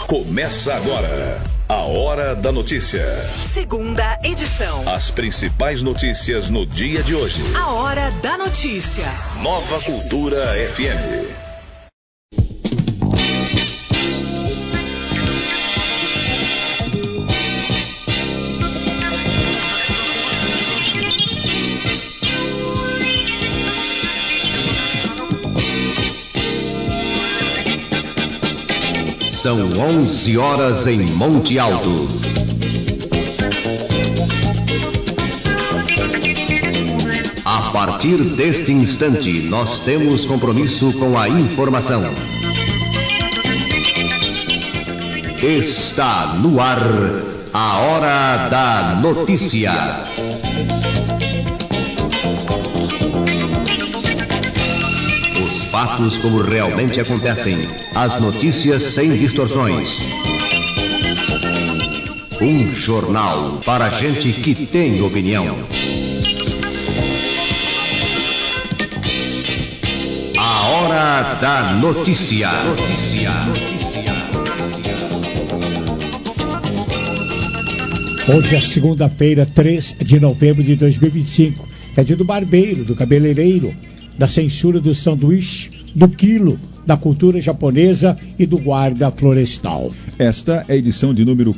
Começa agora a Hora da Notícia. Segunda edição. As principais notícias no dia de hoje. A Hora da Notícia. Nova Cultura FM. São 11 horas em Monte Alto. A partir deste instante, nós temos compromisso com a informação. Está no ar a Hora da Notícia. Fatos como realmente acontecem. As notícias sem distorções. Um jornal para gente que tem opinião. A Hora da Notícia. Hoje é segunda-feira, 3 de novembro de 2025. É dia do barbeiro, do cabeleireiro, da censura do sanduíche, do quilo, da cultura japonesa e do guarda florestal. Esta é a edição de número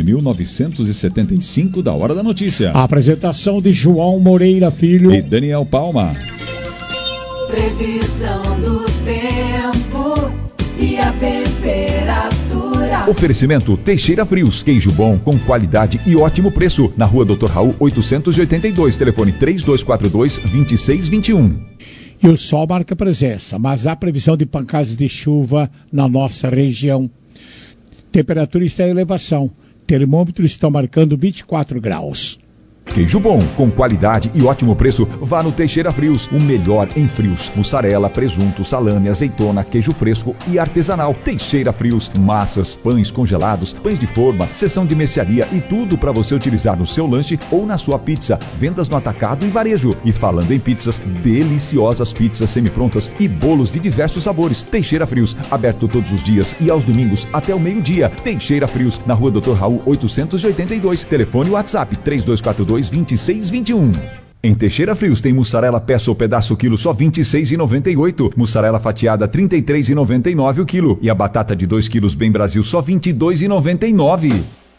14.975 da Hora da Notícia. A apresentação de João Moreira Filho e Daniel Palma. Previsão do tempo e a temperatura. Oferecimento Teixeira Frios, queijo bom com qualidade e ótimo preço. Na Rua Dr. Raul 882, telefone 3242-2621. E o sol marca presença, mas há previsão de pancadas de chuva na nossa região. Temperatura está em elevação. Termômetros estão marcando 24 graus. Queijo bom, com qualidade e ótimo preço, vá no Teixeira Frios, o melhor em frios. Mussarela, presunto, salame, azeitona, queijo fresco e artesanal. Teixeira Frios, massas, pães congelados, pães de forma, seção de mercearia e tudo para você utilizar no seu lanche ou na sua pizza. Vendas no atacado e varejo. E falando em pizzas, deliciosas pizzas semi-prontas e bolos de diversos sabores. Teixeira Frios, aberto todos os dias e aos domingos até o meio-dia. Teixeira Frios, na Rua Dr. Raul 882, telefone e WhatsApp 3242-2621. Em Teixeira Frios tem mussarela peça ou pedaço quilo só R$ 26,98. Mussarela fatiada R$ 33,99 o quilo. E a batata de 2 quilos Bem Brasil só R$ 22,99.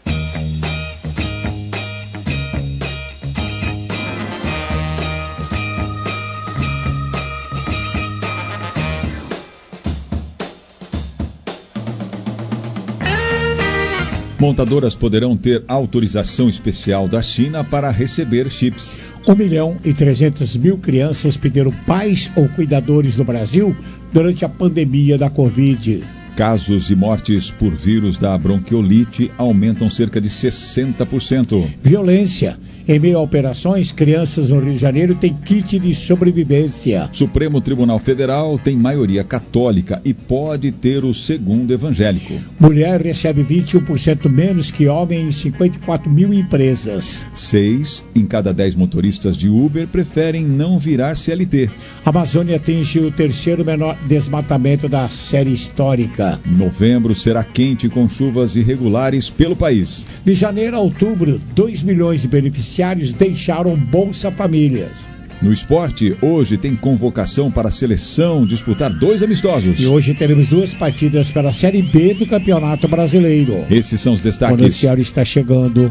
Montadoras poderão ter autorização especial da China para receber chips. 1.300.000 crianças perderam pais ou cuidadores no Brasil durante a pandemia da Covid. Casos e mortes por vírus da bronquiolite aumentam cerca de 60%. Violência. Em meio a operações, crianças no Rio de Janeiro têm kit de sobrevivência. Supremo Tribunal Federal tem maioria católica e pode ter o segundo evangélico. Mulher recebe 21% menos que homem em 54 mil empresas. 6 em cada 10 motoristas de Uber preferem não virar CLT. A Amazônia atinge o terceiro menor desmatamento da série histórica. Novembro será quente com chuvas irregulares pelo país. De janeiro a outubro, 2 milhões de beneficiários deixaram Bolsa Famílias. No esporte, hoje tem convocação para a seleção disputar 2 amistosos. E hoje teremos 2 partidas pela Série B do Campeonato Brasileiro. Esses são os destaques. O noticiário está chegando.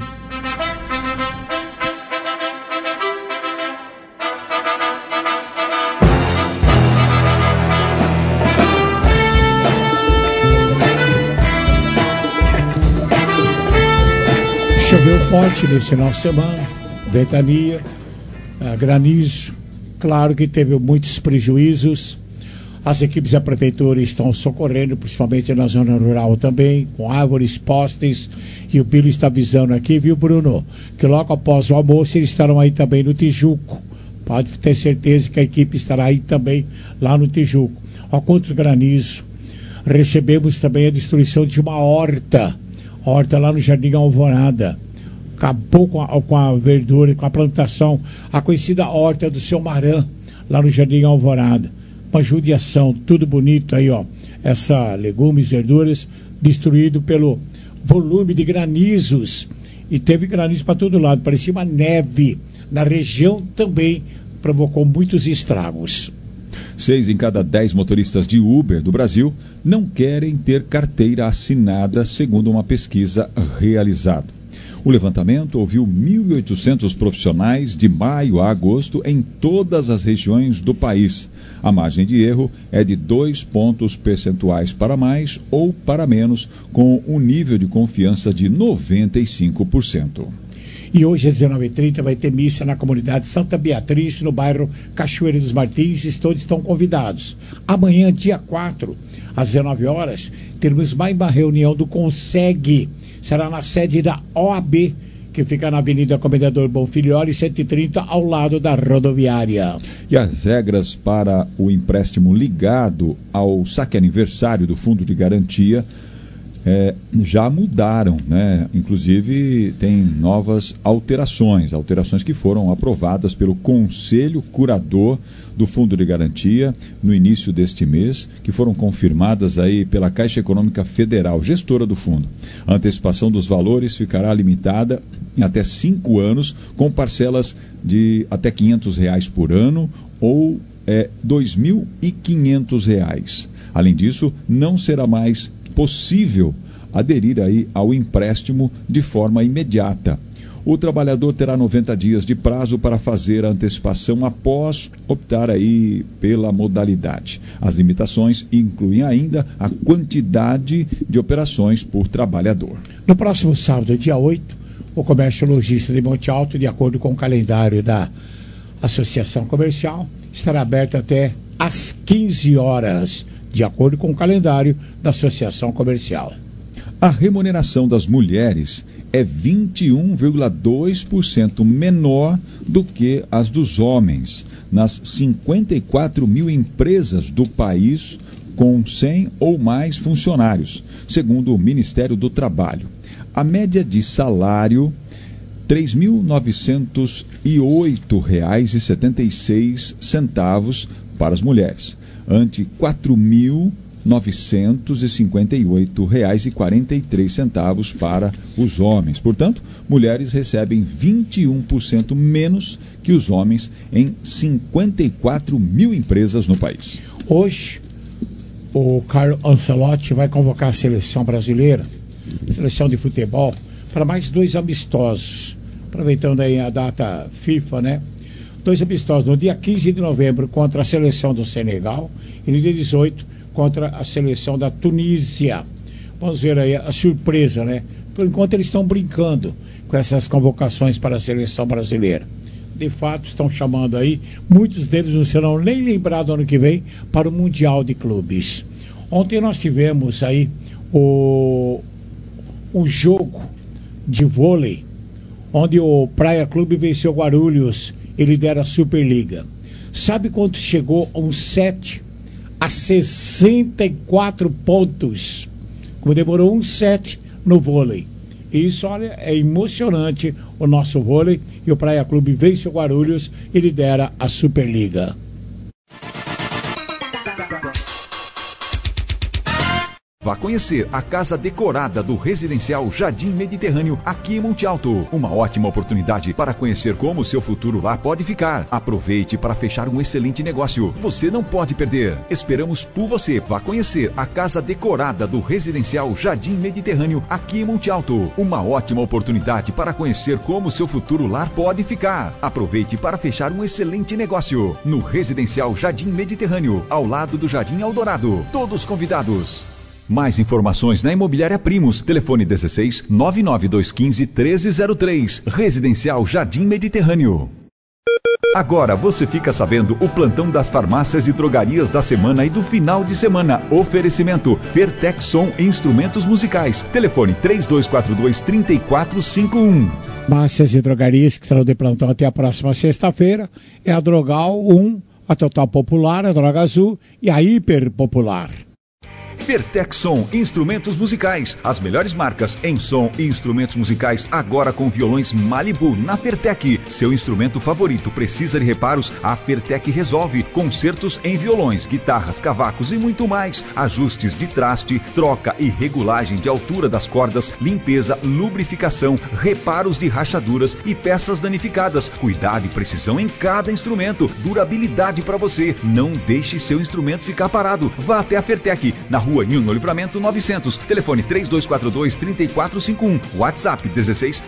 Choveu forte nesse final de semana, ventania, granizo, claro que teve muitos prejuízos. As equipes da prefeitura estão socorrendo, principalmente na zona rural também, com árvores, postes, e o Pilo está avisando aqui, viu, Bruno, que logo após o almoço eles estarão aí também no Tijuco. Pode ter certeza que a equipe estará aí também, lá no Tijuco. Olha quantos granizos. Recebemos também a destruição de uma horta lá no Jardim Alvorada. Acabou com a verdura, com a plantação, a conhecida horta do Seu Marã, lá no Jardim Alvorada. Uma judiação, tudo bonito aí, ó. Essa legumes, verduras, destruído pelo volume de granizos. E teve granizo para todo lado, parecia uma neve. Na região também provocou muitos estragos. 6 em cada 10 motoristas de Uber do Brasil não querem ter carteira assinada, segundo uma pesquisa realizada. O levantamento ouviu 1.800 profissionais de maio a agosto em todas as regiões do país. A margem de erro é de 2 pontos percentuais para mais ou para menos, com um nível de confiança de 95%. E hoje às 19h30 vai ter missa na comunidade Santa Beatriz, no bairro Cachoeira dos Martins, todos estão convidados. Amanhã, dia 4, às 19 horas, teremos mais uma reunião do CONSEG. Será na sede da OAB, que fica na Avenida Comendador Bonfilhori, 130, ao lado da rodoviária. E as regras para o empréstimo ligado ao saque aniversário do Fundo de Garantia já mudaram, né? Inclusive tem novas alterações que foram aprovadas pelo Conselho Curador do Fundo de Garantia no início deste mês, que foram confirmadas aí pela Caixa Econômica Federal, gestora do fundo. A antecipação dos valores ficará limitada em até 5 anos, com parcelas de até R$500 por ano ou R$2.500. Além disso, não será mais possível aderir aí ao empréstimo de forma imediata. O trabalhador terá 90 dias de prazo para fazer a antecipação após optar aí pela modalidade. As limitações incluem ainda a quantidade de operações por trabalhador. No próximo sábado, dia 8, o comércio lojista de Monte Alto, de acordo com o calendário da Associação Comercial, estará aberto até às 15 horas, de acordo com o calendário da Associação Comercial. A remuneração das mulheres é 21,2% menor do que as dos homens, nas 54 mil empresas do país com 100 ou mais funcionários, segundo o Ministério do Trabalho. A média de salário R$ 3.908,76 para as mulheres, ante R$ 4.958,43 para os homens. Portanto, mulheres recebem 21% menos que os homens em 54 mil empresas no país. Hoje, o Carlo Ancelotti vai convocar a seleção brasileira, seleção de futebol, para mais 2 amistosos, aproveitando aí a data FIFA, né? 2 amistosos, no dia 15 de novembro contra a seleção do Senegal e no dia 18 contra a seleção da Tunísia. Vamos ver aí a surpresa, né? Por enquanto eles estão brincando com essas convocações para a seleção brasileira. De fato, estão chamando aí, muitos deles não serão nem lembrados ano que vem para o Mundial de Clubes. Ontem nós tivemos aí um jogo de vôlei, onde o Praia Clube venceu o Guarulhos e lidera a Superliga. Sabe quanto chegou? Um 7 a 64 pontos. Como demorou um 7 no vôlei. Isso, olha, é emocionante o nosso vôlei. E o Praia Clube vence o Guarulhos e lidera a Superliga. Vá conhecer a casa decorada do Residencial Jardim Mediterrâneo, aqui em Monte Alto. Uma ótima oportunidade para conhecer como o seu futuro lá pode ficar. Aproveite para fechar um excelente negócio. Você não pode perder. Esperamos por você. Vá conhecer a casa decorada do Residencial Jardim Mediterrâneo, aqui em Monte Alto. Uma ótima oportunidade para conhecer como o seu futuro lar pode ficar. Aproveite para fechar um excelente negócio. No Residencial Jardim Mediterrâneo, ao lado do Jardim Eldorado. Todos convidados. Mais informações na Imobiliária Primos, telefone 16 99215 1303, Residencial Jardim Mediterrâneo. Agora você fica sabendo o plantão das farmácias e drogarias da semana e do final de semana. Oferecimento Vertex Som e Instrumentos Musicais. Telefone 3242-3451. Farmácias e drogarias que estarão de plantão até a próxima sexta-feira é a Drogal 1, a Total Popular, a Droga Azul e a Hiper Popular. Fertec Som, instrumentos musicais. As melhores marcas em som e instrumentos musicais agora com violões Malibu na Fertec. Seu instrumento favorito precisa de reparos? A Fertec resolve. Concertos em violões, guitarras, cavacos e muito mais. Ajustes de traste, troca e regulagem de altura das cordas, limpeza, lubrificação, reparos de rachaduras e peças danificadas. Cuidado e precisão em cada instrumento. Durabilidade para você. Não deixe seu instrumento ficar parado. Vá até a Fertec, na Rua Nilo Livramento 900. Telefone 3242-3451. WhatsApp 16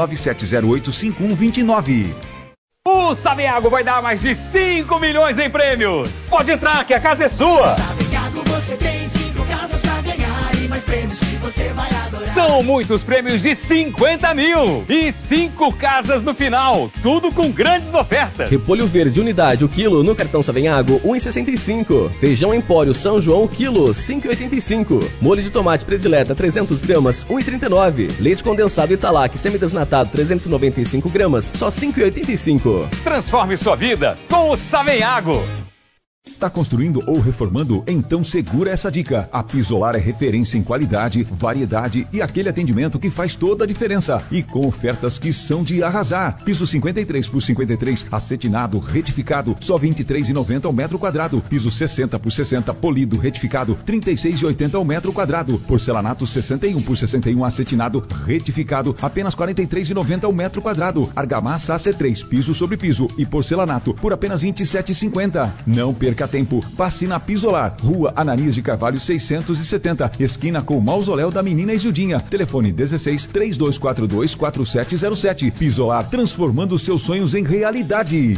997085129. O Saveago vai dar mais de 5 milhões em prêmios. Pode entrar que a casa é sua. Saveago você tem 5 casas pra ganhar e mais prêmios que você vai adorar. São muitos prêmios de 50 mil e 5 casas no final. Tudo com grandes ofertas. Repolho verde unidade o quilo no cartão Saveago 1,65. Feijão Empório São João o quilo 5,85. Molho de tomate predileta 300 gramas 1,39. Leite condensado Italac semidesnatado 395 gramas só 5,85. Transforme sua vida com o Saveago. Tá construindo ou reformando? Então segura essa dica. A Pisolar é referência em qualidade, variedade e aquele atendimento que faz toda a diferença. E com ofertas que são de arrasar. Piso 53 por 53, acetinado, retificado, só R$ 23,90 ao metro quadrado. Piso 60 por 60, polido, retificado, R$ 36,80 ao metro quadrado. Porcelanato 61 por 61, acetinado, retificado, apenas R$ 43,90 ao metro quadrado. Argamassa AC3, piso sobre piso e porcelanato por apenas R$ 27,50. Não perca tempo. Passe na Pisolar, Rua Ananias de Carvalho 670, esquina com o Mausoléu da Menina Isildinha. Telefone 16 3242 4707. Pisolar, transformando seus sonhos em realidade.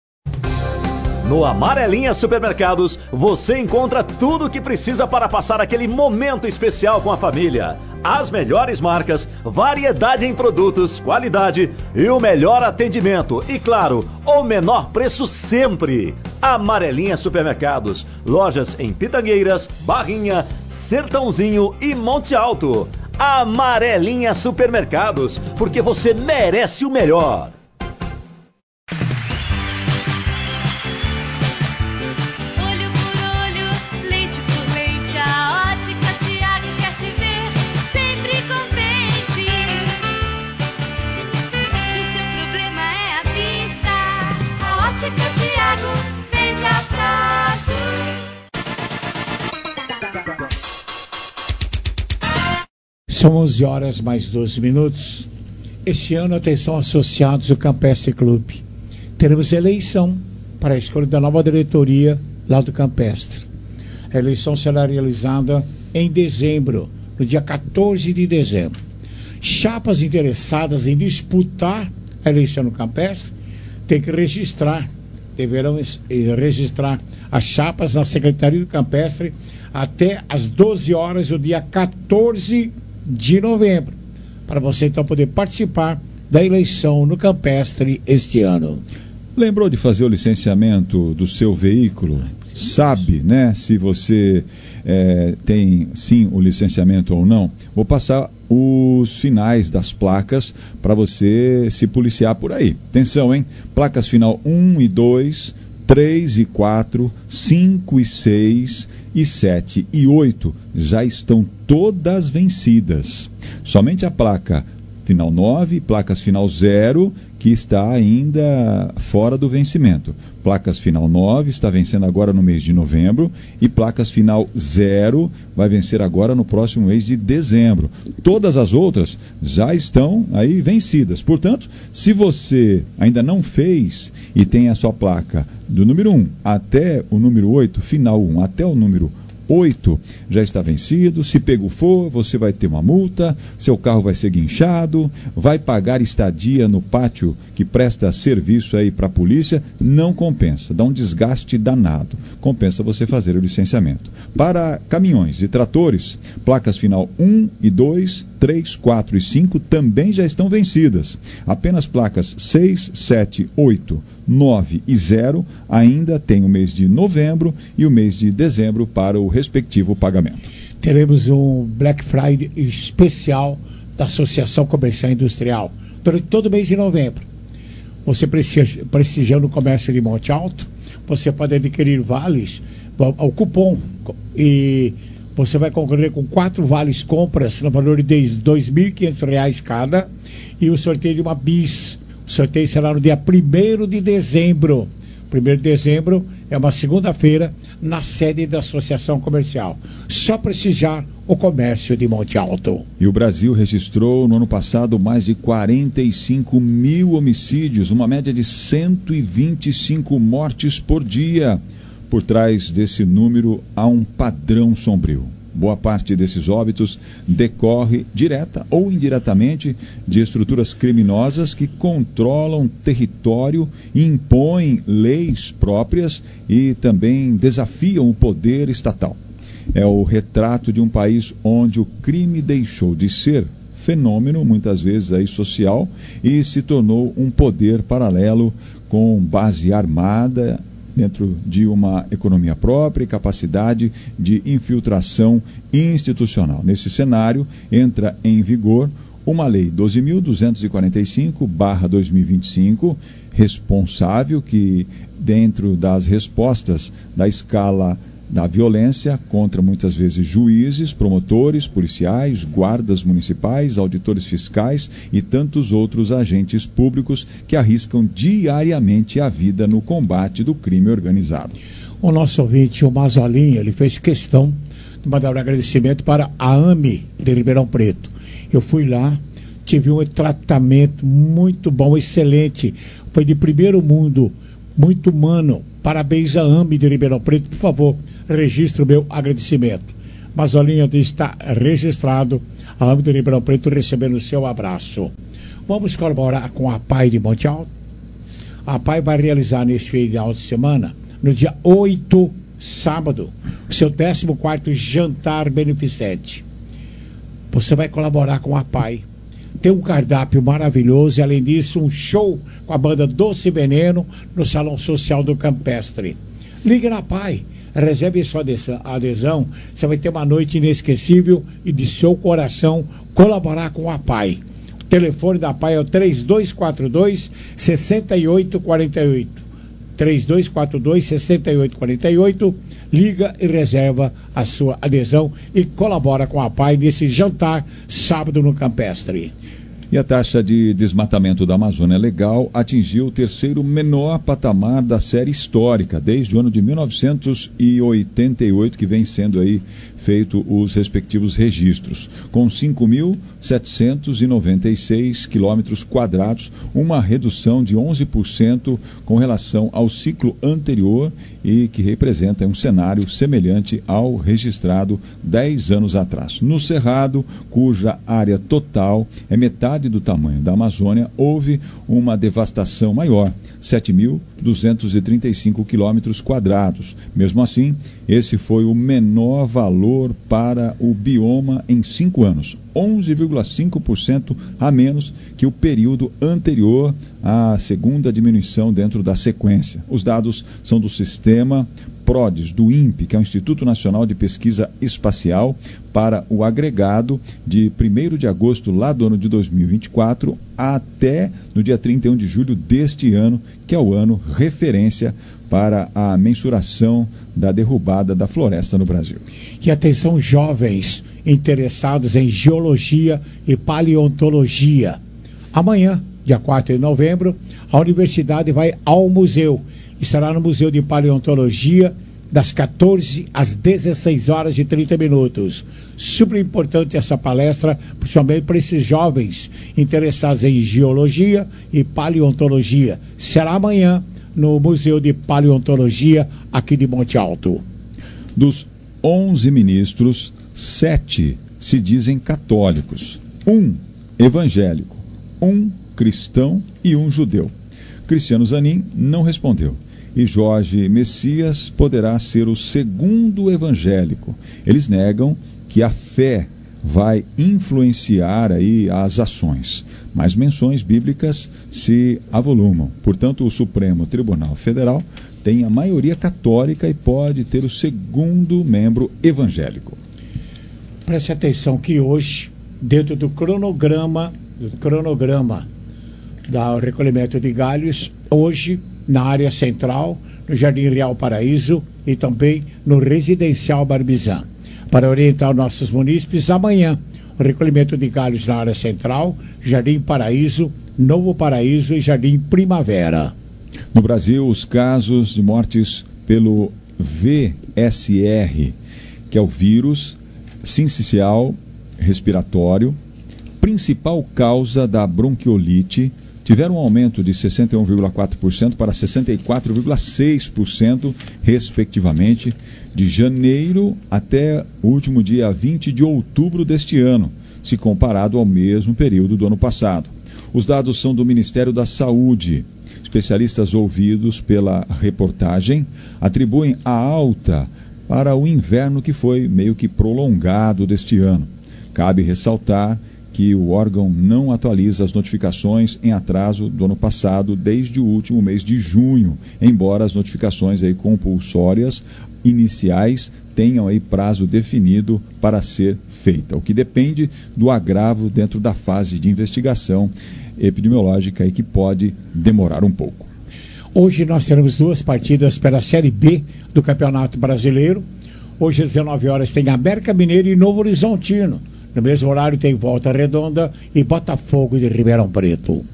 No Amarelinha Supermercados, você encontra tudo o que precisa para passar aquele momento especial com a família. As melhores marcas, variedade em produtos, qualidade e o melhor atendimento. E claro, o menor preço sempre. Amarelinha Supermercados. Lojas em Pitangueiras, Barrinha, Sertãozinho e Monte Alto. Amarelinha Supermercados, porque você merece o melhor. São 11 horas mais 12 minutos. Este ano, atenção associados do Campestre Clube. Teremos eleição para a escolha da nova diretoria lá do Campestre. A eleição será realizada em dezembro, no dia 14 de dezembro. Chapas interessadas em disputar a eleição no Campestre têm que deverão registrar as chapas na Secretaria do Campestre até às 12 horas do dia 14 de novembro, para você então poder participar da eleição no Campestre este ano. Lembrou de fazer o licenciamento do seu veículo? Sabe, né, se você tem sim o licenciamento ou não? Vou passar os finais das placas para você se policiar por aí. Atenção, hein? Placas final 1 e 2, 3 e 4, 5 e 6 e 7 e 8 já estão todas vencidas. Somente a placa final 9, placas final 0, que está ainda fora do vencimento. Placas final 9 está vencendo agora no mês de novembro e placas final 0 vai vencer agora no próximo mês de dezembro. Todas as outras já estão aí vencidas. Portanto, se você ainda não fez e tem a sua placa do número 1 até o número 8, final 1 até o número 8 já está vencido. Se pego for, você vai ter uma multa, seu carro vai ser guinchado, vai pagar estadia no pátio que presta serviço aí para a polícia. Não compensa, dá um desgaste danado. Compensa você fazer o licenciamento. Para caminhões e tratores, placas final 1 e 2, 3, 4 e 5 também já estão vencidas. Apenas placas 6, 7, 8, 9 e 0 ainda tem o mês de novembro e o mês de dezembro para o respectivo pagamento. Teremos um Black Friday especial da Associação Comercial e Industrial durante todo o mês de novembro. Você prestigiando o comércio de Monte Alto, você pode adquirir vales, o cupom e Você vai concorrer com 4 vales compras no valor de R$ 2.500 cada e o sorteio de uma bis. O sorteio será no dia 1º de dezembro. 1º de dezembro é uma segunda-feira na sede da Associação Comercial. Só prestigiar o comércio de Monte Alto. E o Brasil registrou no ano passado mais de 45 mil homicídios, uma média de 125 mortes por dia. Por trás desse número há um padrão sombrio. Boa parte desses óbitos decorre direta ou indiretamente de estruturas criminosas que controlam território, impõem leis próprias e também desafiam o poder estatal. É o retrato de um país onde o crime deixou de ser fenômeno, muitas vezes aí social, e se tornou um poder paralelo com base armada dentro de uma economia própria e capacidade de infiltração institucional. Nesse cenário, entra em vigor uma lei 12.245/2025, responsável que, dentro das respostas da escala da violência contra, muitas vezes, juízes, promotores, policiais, guardas municipais, auditores fiscais e tantos outros agentes públicos que arriscam diariamente a vida no combate do crime organizado. O nosso ouvinte, o Mazolinha, ele fez questão de mandar um agradecimento para a AME de Ribeirão Preto. Eu fui lá, tive um tratamento muito bom, excelente, foi de primeiro mundo, muito humano. Parabéns à AME de Ribeirão Preto, por favor, registre o meu agradecimento. Mazolinha está registrado, a AME de Ribeirão Preto recebendo o seu abraço. Vamos colaborar com a PAI de Monte Alto. A PAI vai realizar neste final de semana, no dia 8, sábado, o seu 14º jantar beneficente. Você vai colaborar com a PAI. Tem um cardápio maravilhoso e, além disso, um show com a banda Doce Veneno no Salão Social do Campestre. Ligue na PAI, reserve sua adesão, você vai ter uma noite inesquecível e de seu coração colaborar com a PAI. O telefone da PAI é o 3242-6848. 3242-6848. Liga e reserva a sua adesão e colabora com a PAI nesse jantar sábado no Campestre. E a taxa de desmatamento da Amazônia Legal atingiu o 3º menor patamar da série histórica, desde o ano de 1988, que vem sendo aí feito os respectivos registros, com 5.796 quilômetros quadrados, uma redução de 11% com relação ao ciclo anterior e que representa um cenário semelhante ao registrado 10 anos atrás. No Cerrado, cuja área total é metade do tamanho da Amazônia, houve uma devastação maior, 7.235 quilômetros quadrados. Mesmo assim, esse foi o menor valor para o bioma em 5 anos, 11,5% a menos que o período anterior à segunda diminuição dentro da sequência. Os dados são do sistema PRODES, do INPE, que é o Instituto Nacional de Pesquisa Espacial, para o agregado de 1º de agosto lá do ano de 2024 até no dia 31 de julho deste ano, que é o ano referência para a mensuração da derrubada da floresta no Brasil. E atenção, jovens interessados em geologia e paleontologia. Amanhã, dia 4 de novembro, a universidade vai ao museu. Estará no Museu de Paleontologia das 14 às 16h30. Super importante essa palestra, principalmente para esses jovens interessados em geologia e paleontologia. Será amanhã no Museu de Paleontologia aqui de Monte Alto. Dos 11 ministros, 7 se dizem católicos, 1 evangélico, 1 cristão e 1 judeu. Cristiano Zanin não respondeu. E Jorge Messias poderá ser o 2º evangélico. Eles negam que a fé vai influenciar aí as ações, mas menções bíblicas se avolumam. Portanto, o Supremo Tribunal Federal tem a maioria católica e pode ter o 2º membro evangélico. Preste atenção que hoje, dentro do cronograma do recolhimento de galhos, hoje, na área central, no Jardim Real Paraíso e também no Residencial Barbizan. para orientar nossos munícipes. Amanhã, o recolhimento de galhos na área central, Jardim Paraíso, Novo Paraíso e Jardim Primavera. No Brasil, os casos de mortes pelo VSR, que é o vírus sincicial respiratório, principal causa da bronquiolite, tiveram um aumento de 61,4% para 64,6%, respectivamente, de janeiro até o último dia 20 de outubro deste ano, se comparado ao mesmo período do ano passado. Os dados são do Ministério da Saúde. Especialistas ouvidos pela reportagem atribuem a alta para o inverno que foi meio que prolongado deste ano. Cabe ressaltar que o órgão não atualiza as notificações em atraso do ano passado desde o último mês de junho, embora as notificações aí compulsórias iniciais tenham aí prazo definido para ser feita, o que depende do agravo dentro da fase de investigação epidemiológica e que pode demorar um pouco. Hoje nós teremos 2 partidas pela Série B do Campeonato Brasileiro. Hoje às 19 horas tem América Mineiro e Novo Horizontino. No mesmo horário tem Volta Redonda e Botafogo de Ribeirão Preto.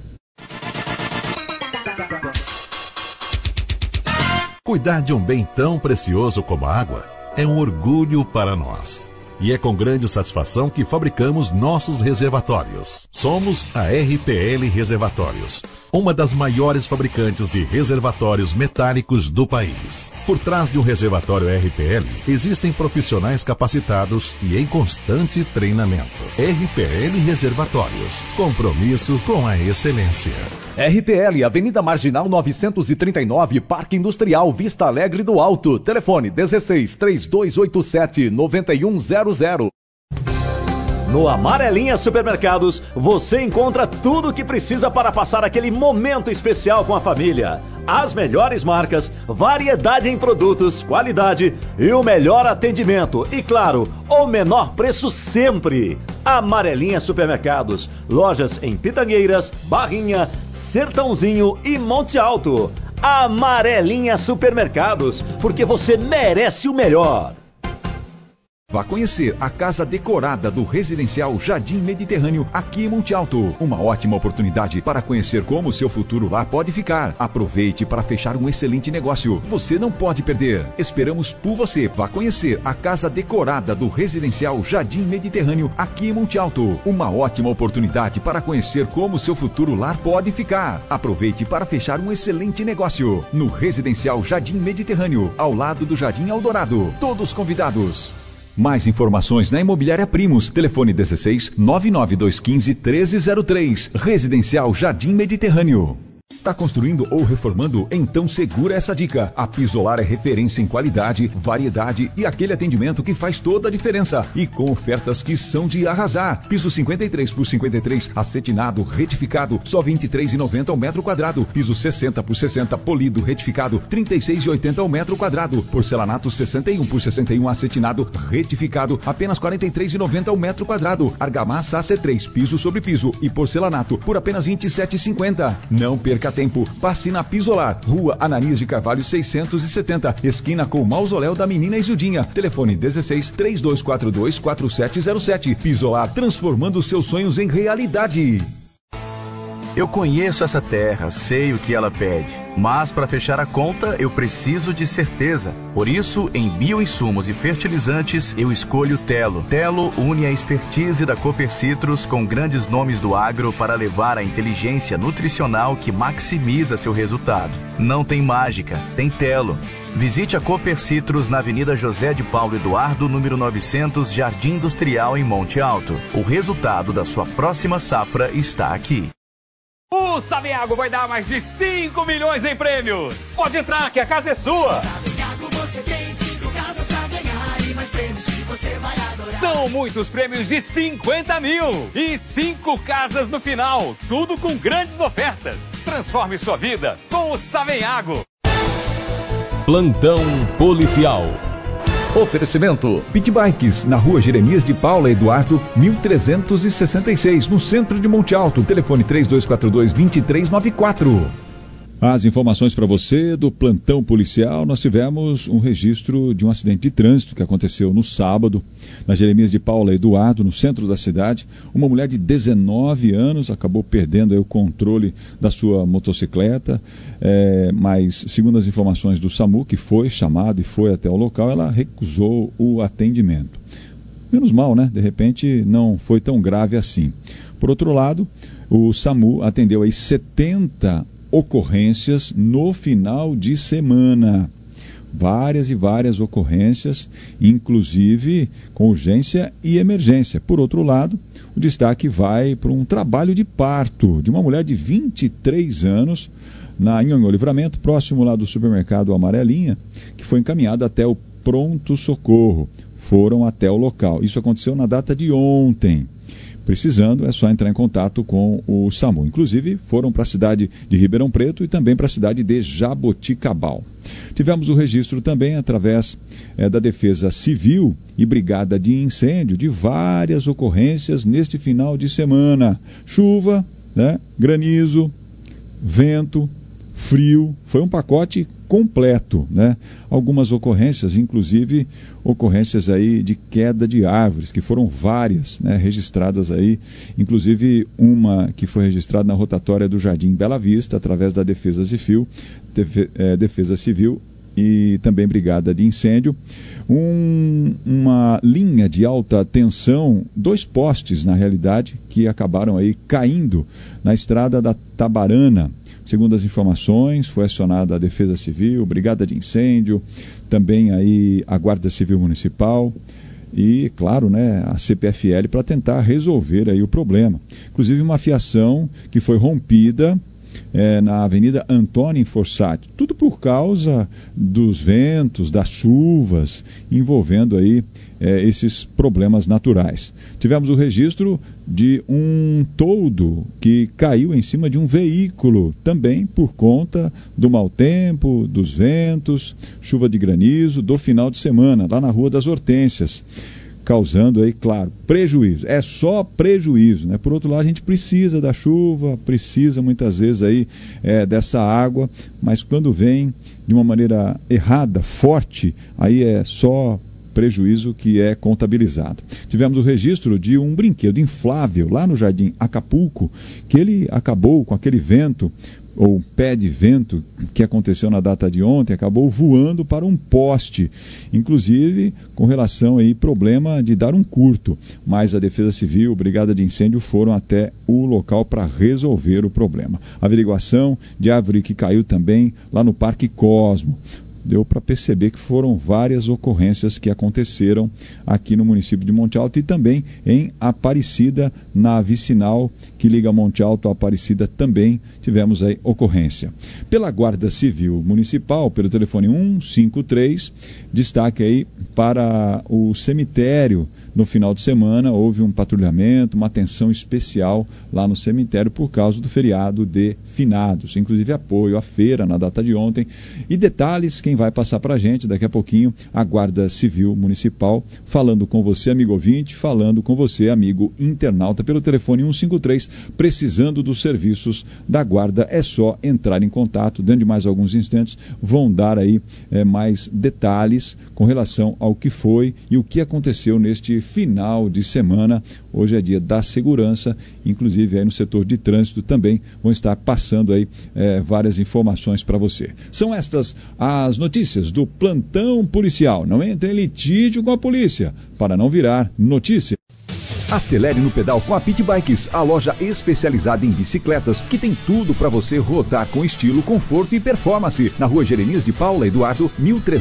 Cuidar de um bem tão precioso como a água é um orgulho para nós. E é com grande satisfação que fabricamos nossos reservatórios. Somos a RPL Reservatórios, uma das maiores fabricantes de reservatórios metálicos do país. Por trás de um reservatório RPL, existem profissionais capacitados e em constante treinamento. RPL Reservatórios, compromisso com a excelência. RPL, Avenida Marginal 939, Parque Industrial Vista Alegre do Alto. Telefone 16-3287-9100. No Amarelinha Supermercados, você encontra tudo o que precisa para passar aquele momento especial com a família. As melhores marcas, variedade em produtos, qualidade e o melhor atendimento. E claro, o menor preço sempre. Amarelinha Supermercados, lojas em Pitangueiras, Barrinha, Sertãozinho e Monte Alto. Amarelinha Supermercados, porque você merece o melhor. Vá conhecer a casa decorada do Residencial Jardim Mediterrâneo aqui em Monte Alto. Uma ótima oportunidade para conhecer como o seu futuro lá pode ficar. Aproveite para fechar um excelente negócio. Você não pode perder. Esperamos por você. Vá conhecer a casa decorada do Residencial Jardim Mediterrâneo aqui em Monte Alto. Uma ótima oportunidade para conhecer como o seu futuro lar pode ficar. Aproveite para fechar um excelente negócio no Residencial Jardim Mediterrâneo, ao lado do Jardim Eldorado. Todos convidados. Mais informações na Imobiliária Primos. Telefone 16 99215 1303. Residencial Jardim Mediterrâneo. Está construindo ou reformando? Então segura essa dica. A Pisolar é referência em qualidade, variedade e aquele atendimento que faz toda a diferença. E com ofertas que são de arrasar. Piso 53 por 53, acetinado, retificado, só R$ 23,90 ao metro quadrado. Piso 60 por 60, polido, retificado, R$ 36,80 ao metro quadrado. Porcelanato 61 por 61, acetinado, retificado, apenas R$ 43,90 ao metro quadrado. Argamassa AC3, piso sobre piso e porcelanato por apenas R$ 27,50. Não perca tempo, passe na Pisolar, Rua Ananias de Carvalho 670, esquina com o Mausoléu da Menina Isildinha. Telefone 16 3242 4707. Pisolar, transformando seus sonhos em realidade. Eu conheço essa terra, sei o que ela pede, mas para fechar a conta eu preciso de certeza. Por isso, em bioinsumos e fertilizantes, eu escolho Telo. Telo une a expertise da Cooper Citrus com grandes nomes do agro para levar a inteligência nutricional que maximiza seu resultado. Não tem mágica, tem Telo. Visite a Cooper Citrus na Avenida José de Paulo Eduardo, número 900, Jardim Industrial, em Monte Alto. O resultado da sua próxima safra está aqui. O Saveago vai dar mais de 5 milhões em prêmios. Pode entrar, que a casa é sua. Saveago, você tem 5 casas pra ganhar e mais prêmios que você vai adorar. São muitos prêmios de 50 mil e 5 casas no final. Tudo com grandes ofertas. Transforme sua vida com o Saveago. Plantão Policial. Oferecimento Pit Bikes, na Rua Jeremias de Paula Eduardo, 1366, no centro de Monte Alto. Telefone 3242-2394. As informações para você do plantão policial. Nós tivemos um registro de um acidente de trânsito que aconteceu no sábado, na Jeremias de Paula Eduardo, no centro da cidade. Uma mulher de 19 anos acabou perdendo aí o controle da sua motocicleta, mas segundo as informações do SAMU, que foi chamado e foi até o local, ela recusou o atendimento. Menos mal, né? De repente não foi tão grave assim. Por outro lado, o SAMU atendeu aí 70 ocorrências no final de semana. Várias e várias ocorrências, inclusive com urgência e emergência. Por outro lado, o destaque vai para um trabalho de parto de uma mulher de 23 anos na Anhanguera Livramento, próximo lá do supermercado Amarelinha, que foi encaminhada até o pronto-socorro. Foram até o local. Isso aconteceu na data de ontem. Precisando, é só entrar em contato com o SAMU. Inclusive, foram para a cidade de Ribeirão Preto e também para a cidade de Jaboticabal. Tivemos o registro também, através da Defesa Civil e Brigada de Incêndio, de várias ocorrências neste final de semana. Chuva, né? Granizo, vento, frio, foi um pacote completo, né? Algumas ocorrências, inclusive ocorrências aí de queda de árvores, que foram várias, né, registradas aí, inclusive uma que foi registrada na rotatória do Jardim Bela Vista, através da Defesa Civil, Defesa Civil e também Brigada de Incêndio. Uma linha de alta tensão, 2 postes na realidade, que acabaram aí caindo na estrada da Tabarana. Segundo as informações, foi acionada a Defesa Civil, Brigada de Incêndio, também aí a Guarda Civil Municipal e, claro, né, a CPFL para tentar resolver aí o problema. Inclusive uma fiação que foi rompida na Avenida Antônio Fossati, tudo por causa dos ventos, das chuvas, envolvendo aí esses problemas naturais. Tivemos o registro de um toldo que caiu em cima de um veículo, também por conta do mau tempo, dos ventos, chuva de granizo, do final de semana, lá na Rua das Hortênsias, causando aí, claro, prejuízo. É só prejuízo, né? Por outro lado, a gente precisa da chuva, precisa muitas vezes aí dessa água, mas quando vem de uma maneira errada, forte, aí é só prejuízo que é contabilizado. Tivemos o registro de um brinquedo inflável lá no Jardim Acapulco, que ele acabou com aquele vento, ou pé de vento, que aconteceu na data de ontem, acabou voando para um poste, inclusive com relação aí problema de dar um curto, mas a Defesa Civil, Brigada de Incêndio foram até o local para resolver o problema. Averiguação de árvore que caiu também lá no Parque Cosmo. Deu para perceber que foram várias ocorrências que aconteceram aqui no município de Monte Alto e também em Aparecida, na vicinal que liga Monte Alto a Aparecida, também tivemos aí ocorrência. Pela Guarda Civil Municipal, pelo telefone 153, destaque aí para o cemitério. No final de semana houve um patrulhamento, uma atenção especial lá no cemitério por causa do feriado de finados, inclusive apoio à feira na data de ontem. E detalhes, quem vai passar para a gente daqui a pouquinho, a Guarda Civil Municipal, falando com você, amigo ouvinte, falando com você, amigo internauta, pelo telefone 153, precisando dos serviços da Guarda, é só entrar em contato. Dentro de mais alguns instantes vão dar aí mais detalhes com relação ao que foi e o que aconteceu neste final de semana. Hoje é dia da segurança, inclusive aí no setor de trânsito também vão estar passando aí várias informações para você. São estas as notícias do plantão policial. Não entre em litígio com a polícia para não virar notícia. Acelere no pedal com a Pit Bikes, a loja especializada em bicicletas que tem tudo para você rodar com estilo, conforto e performance. Na Rua Jeremias de Paula Eduardo,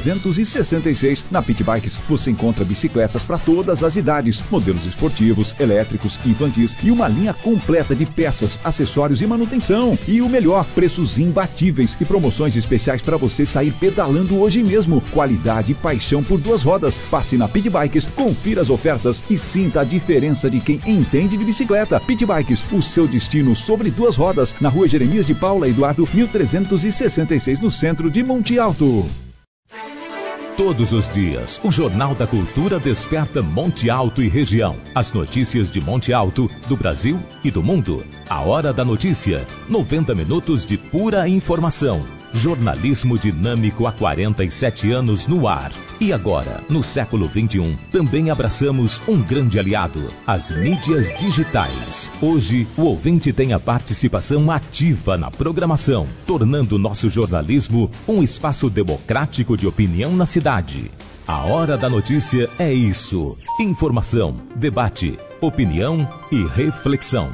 1366. Na Pit Bikes você encontra bicicletas para todas as idades, modelos esportivos, elétricos, infantis e uma linha completa de peças, acessórios e manutenção. E o melhor, preços imbatíveis e promoções especiais para você sair pedalando hoje mesmo. Qualidade e paixão por 2 rodas. Passe na Pit Bikes, confira as ofertas e sinta a diferença de quem entende de bicicleta. Pit Bikes, o seu destino sobre 2 rodas, na Rua Jeremias de Paula Eduardo, 1366, no centro de Monte Alto. Todos os dias, o Jornal da Cultura desperta Monte Alto e região. As notícias de Monte Alto, do Brasil e do mundo. A Hora da Notícia. 90 minutos de pura informação. Jornalismo dinâmico há 47 anos no ar. E agora, no século XXI, também abraçamos um grande aliado, as mídias digitais. Hoje, o ouvinte tem a participação ativa na programação, tornando nosso jornalismo um espaço democrático de opinião na cidade. A Hora da Notícia é isso. Informação, debate, opinião e reflexão.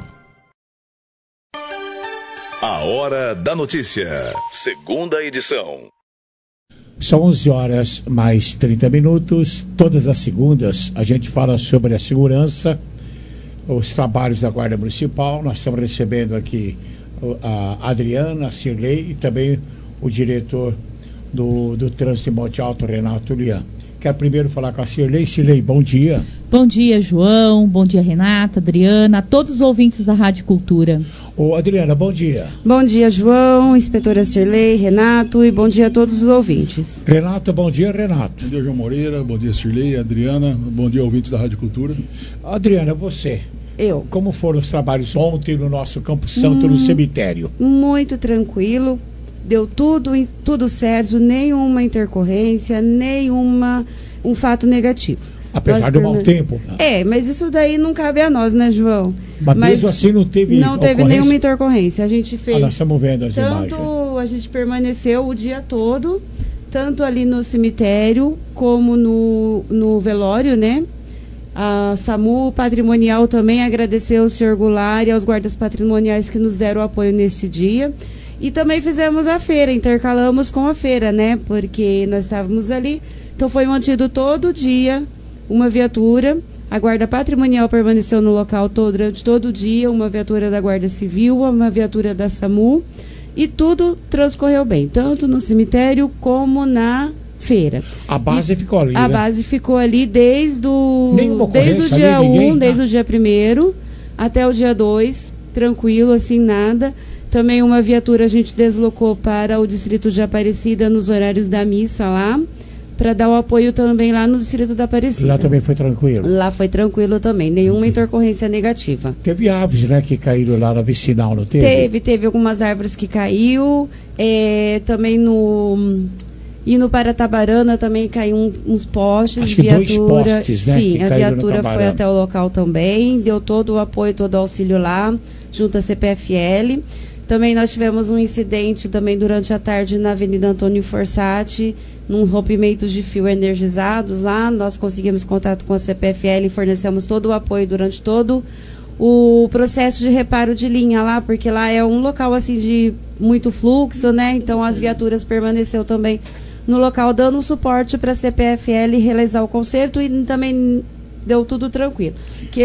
A Hora da Notícia, segunda edição. São 11 horas mais 30 minutos. Todas as segundas a gente fala sobre a segurança, os trabalhos da Guarda Municipal. Nós estamos recebendo aqui a Adriana, a Cirlei e também o diretor do Trânsito de Monte Alto, Renato Lian. Quero primeiro falar com a Cirlei. Cirlei, bom dia. Bom dia, João. Bom dia, Renata, Adriana, a todos os ouvintes da Rádio Cultura. Ô, Adriana, bom dia. Bom dia, João, inspetora Cirlei, Renato, e bom dia a todos os ouvintes. Renato, bom dia, Renato. Bom dia, João Moreira, bom dia, Cirlei, Adriana, bom dia, ouvintes da Rádio Cultura. Adriana, você. Eu. Como foram os trabalhos ontem no nosso Campo Santo, no cemitério? Muito tranquilo. Deu tudo certo, nenhuma intercorrência, um fato negativo. Apesar do mau tempo. Mas isso daí não cabe a nós, né, João? Mas mesmo assim não teve nenhuma intercorrência. A gente fez. Nós estamos vendo as imagens. A gente permaneceu o dia todo, tanto ali no cemitério como no velório, né? A SAMU Patrimonial também agradeceu ao senhor Goulart e aos guardas patrimoniais que nos deram apoio neste dia. E também fizemos a feira, intercalamos com a feira, né? Porque nós estávamos ali. Então foi mantido todo dia uma viatura. A Guarda Patrimonial permaneceu no local durante todo o dia, uma viatura da Guarda Civil, uma viatura da SAMU. E tudo transcorreu bem, tanto no cemitério como na feira. A base ficou ali, A base ficou ali desde o dia 1, desde o dia 1º até o dia 2, tranquilo, assim, nada. Também uma viatura a gente deslocou para o distrito de Aparecida nos horários da missa lá, para dar o apoio também lá no distrito da Aparecida. Lá também foi tranquilo? Lá foi tranquilo também, nenhuma intercorrência negativa. Teve aves, né, que caíram lá na vicinal, não teve? Teve algumas árvores que caiu, também no Paratabarana também caiu uns postes. Acho que 2 postes, né? Sim, a viatura foi até o local também, deu todo o apoio, todo o auxílio lá, junto à CPFL. Também nós tivemos um incidente também durante a tarde na Avenida Antônio Forsatti, num rompimento de fio energizados lá. Nós conseguimos contato com a CPFL e fornecemos todo o apoio durante todo o processo de reparo de linha lá, porque lá é um local assim de muito fluxo, né? Então as viaturas permaneceu também no local dando suporte para a CPFL realizar o conserto e também deu tudo tranquilo. Que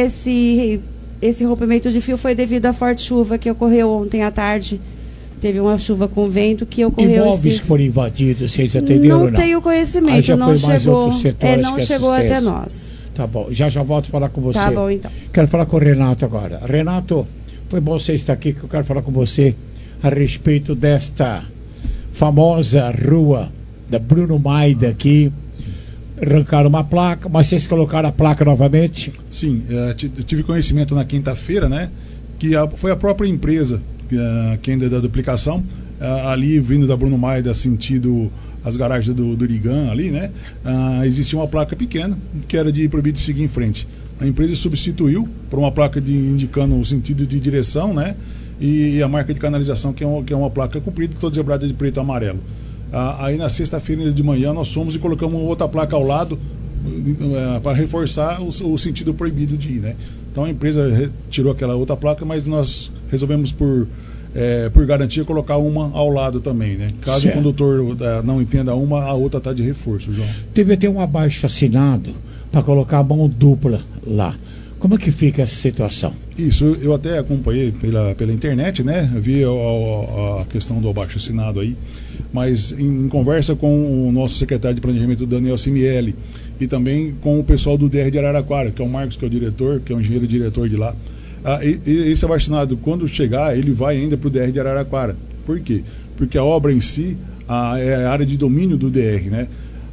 esse rompimento de fio foi devido à forte chuva que ocorreu ontem à tarde. Teve uma chuva com vento que ocorreu. Imóveis que foram invadidos, vocês atenderam? Não tenho conhecimento, já não foi chegou. Mais outros setores não chegou até nós. Tá bom, já volto a falar com você. Tá bom, então. Quero falar com o Renato agora. Renato, foi bom você estar aqui, que eu quero falar com você a respeito desta famosa rua da Bruno Maida aqui. Arrancaram uma placa, mas vocês colocaram a placa novamente? Sim, eu tive conhecimento na quinta-feira, né? Que foi a própria empresa que ainda da duplicação, ali vindo da Bruno Maida, sentido as garagens do Irigan ali, né? Existia uma placa pequena que era de proibido de seguir em frente. A empresa substituiu por uma placa indicando o sentido de direção, né? E a marca de canalização, que é uma placa comprida, toda zebrada de preto e amarelo. Aí na sexta-feira de manhã nós fomos e colocamos outra placa ao lado para reforçar o sentido proibido de ir, né? Então a empresa tirou aquela outra placa, mas nós resolvemos por garantia colocar uma ao lado também, né? Caso o condutor não entenda uma, a outra está de reforço, João. Teve até um abaixo-assinado para colocar a mão dupla lá. Como é que fica essa situação? Isso, eu até acompanhei pela internet, né? Vi a questão do abaixo-assinado aí, mas em conversa com o nosso secretário de planejamento, Daniel Cimieli, e também com o pessoal do DR de Araraquara, que é o Marcos, que é o diretor, que é o engenheiro diretor de lá. Esse abaixo-assinado, quando chegar, ele vai ainda para o DR de Araraquara. Por quê? Porque a obra em si é a área de domínio do DR, né?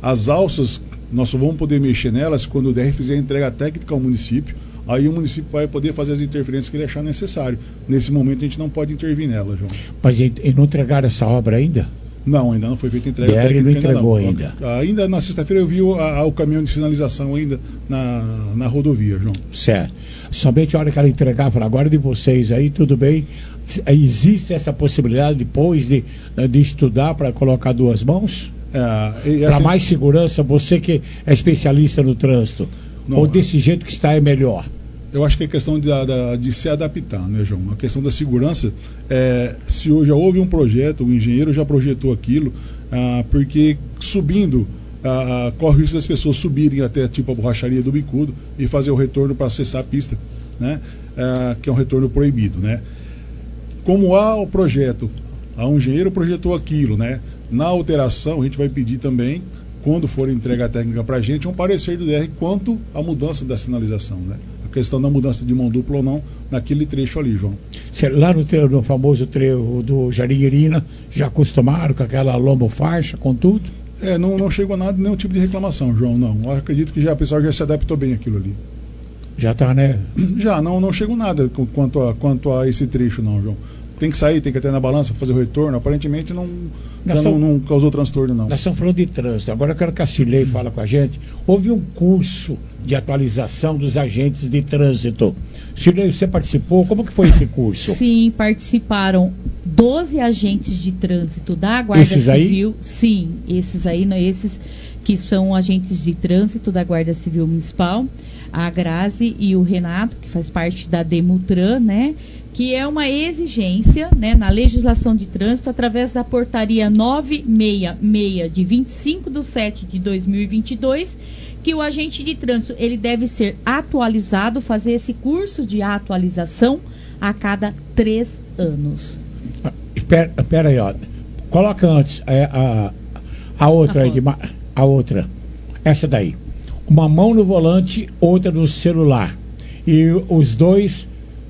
As alças, nós só vamos poder mexer nelas quando o DR fizer a entrega técnica ao município. Aí o município vai poder fazer as interferências que ele achar necessário. Nesse momento a gente não pode intervir nela, João. Mas e não entregaram essa obra ainda? Não, ainda não foi feita entrega DR técnica. não entregou ainda. Ainda na sexta-feira eu vi o caminhão de sinalização ainda na rodovia, João. Certo. Somente a hora que ela entregar, falar, agora de vocês aí, tudo bem. Existe essa possibilidade depois de estudar para colocar duas mãos? Para mais segurança, você que é especialista no trânsito, não, ou desse jeito que está é melhor? Eu acho que é questão de se adaptar, né, João? A questão da segurança, se hoje já houve um projeto, o engenheiro já projetou aquilo, porque subindo, corre o risco das pessoas subirem até tipo a borracharia do Bicudo e fazer o retorno para acessar a pista, né? Que é um retorno proibido, né? Como há o projeto, um engenheiro projetou aquilo, né? Na alteração, a gente vai pedir também, quando for entrega técnica para a gente, um parecer do DR quanto à mudança da sinalização, né? A questão da mudança de mão dupla ou não naquele trecho ali, João. Lá no famoso trecho do Jardim, já acostumaram com aquela lombo-faixa, com tudo? Não chegou a nada, nenhum tipo de reclamação, João, não. Eu acredito que o pessoal já se adaptou bem àquilo ali. Já está, né? Já, não chegou nada quanto a esse trecho, não, João. Tem que sair, tem que até na balança para fazer o retorno. Aparentemente não causou transtorno, não. Nós estamos falando de trânsito. Agora eu quero que a Cilei fale com a gente. Houve um curso de atualização dos agentes de trânsito. Cilei, você participou? Como que foi esse curso? Sim, participaram 12 agentes de trânsito da Guarda Civil. Aí? Sim, esses que são agentes de trânsito da Guarda Civil Municipal, a Grazi e o Renato, que faz parte da Demutran, né? Que é uma exigência, né, na legislação de trânsito, através da portaria 966 de 25/7/2022, que o agente de trânsito ele deve ser atualizado, fazer esse curso de atualização a cada 3 anos. Espera aí, ó. Coloca antes a outra aí, a outra, essa daí. Uma mão no volante, outra no celular. E os dois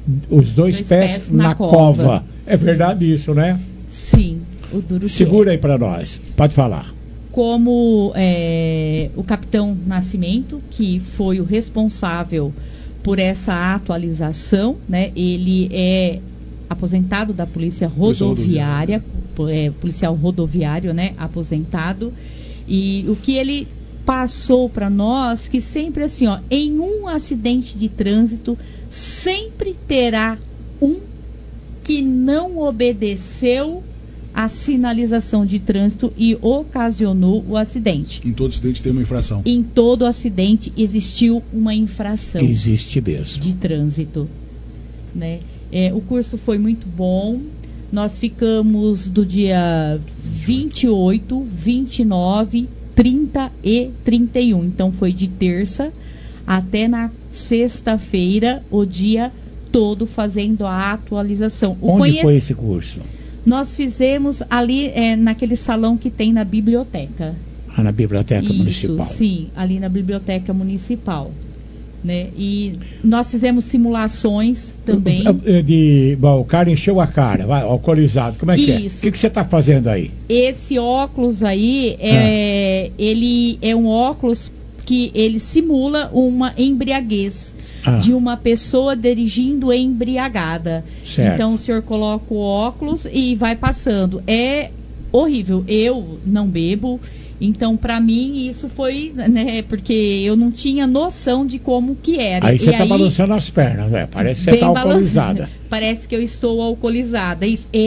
pés na cova. É verdade isso, né? Sim. O duro segura aí para nós. Pode falar. Como o capitão Nascimento, que foi o responsável por essa atualização, né? Ele é aposentado da Polícia Rodoviária, policial rodoviário, né? Aposentado. E o que ele passou para nós, que sempre assim, ó, em um acidente de trânsito, sempre terá um que não obedeceu a sinalização de trânsito e ocasionou o acidente. Em todo acidente tem uma infração. Em todo acidente existiu uma infração. Existe mesmo. De trânsito, né? O curso foi muito bom. Nós ficamos do dia 28, 29, 30 e 31. Então foi de terça até na sexta-feira, o dia todo fazendo a atualização. Onde foi esse curso? Nós fizemos ali naquele salão que tem na biblioteca. Na biblioteca municipal. Sim, ali na biblioteca municipal. Né? E nós fizemos simulações também. O cara encheu a cara, alcoolizado. Como é que Isso. é? O que você está fazendo aí? Esse óculos aí, ele é um óculos que ele simula uma embriaguez de uma pessoa dirigindo embriagada. Certo. Então o senhor coloca o óculos e vai passando. É horrível. Eu não bebo. Então, para mim, isso foi, né, porque eu não tinha noção de como que era. Aí você está balançando as pernas, parece que você está alcoolizada. Parece que eu estou alcoolizada.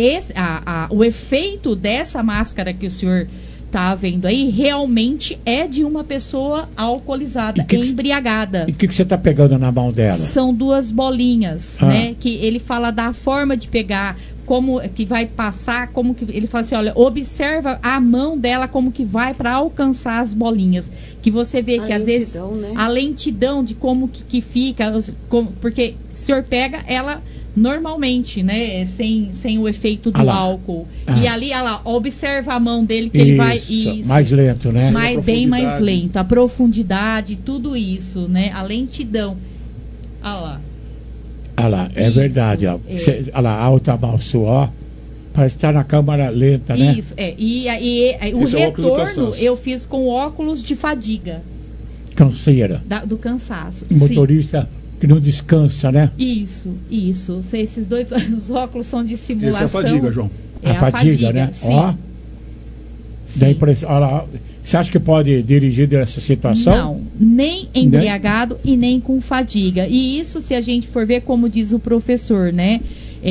O efeito dessa máscara que o senhor está vendo aí, realmente é de uma pessoa alcoolizada, embriagada. E o que você está pegando na mão dela? São 2 bolinhas, né, que ele fala da forma de pegar, como que vai passar, como que ele fala assim, olha, observa a mão dela como que vai para alcançar as bolinhas, que você vê que às vezes, né? A lentidão de como que fica, porque o senhor pega ela normalmente, né, sem o efeito do álcool, e ali, observa a mão dele que ele vai mais lento, né? Bem mais lento, a profundidade, tudo isso, né, a lentidão. Olha lá. É verdade, ó. Olha lá, a outra mão sua, ó. Parece que está na câmara lenta, né? Isso, e o retorno eu fiz com óculos de fadiga. Canseira. Do cansaço. O motorista que não descansa, né? Isso. Esses dois os óculos são de simulação. Essa é a fadiga, João. É a fadiga, né? Sim. Ó. Você acha que pode dirigir dessa situação? Não, nem embriagado e nem com fadiga. E isso, se a gente for ver, como diz o professor, né?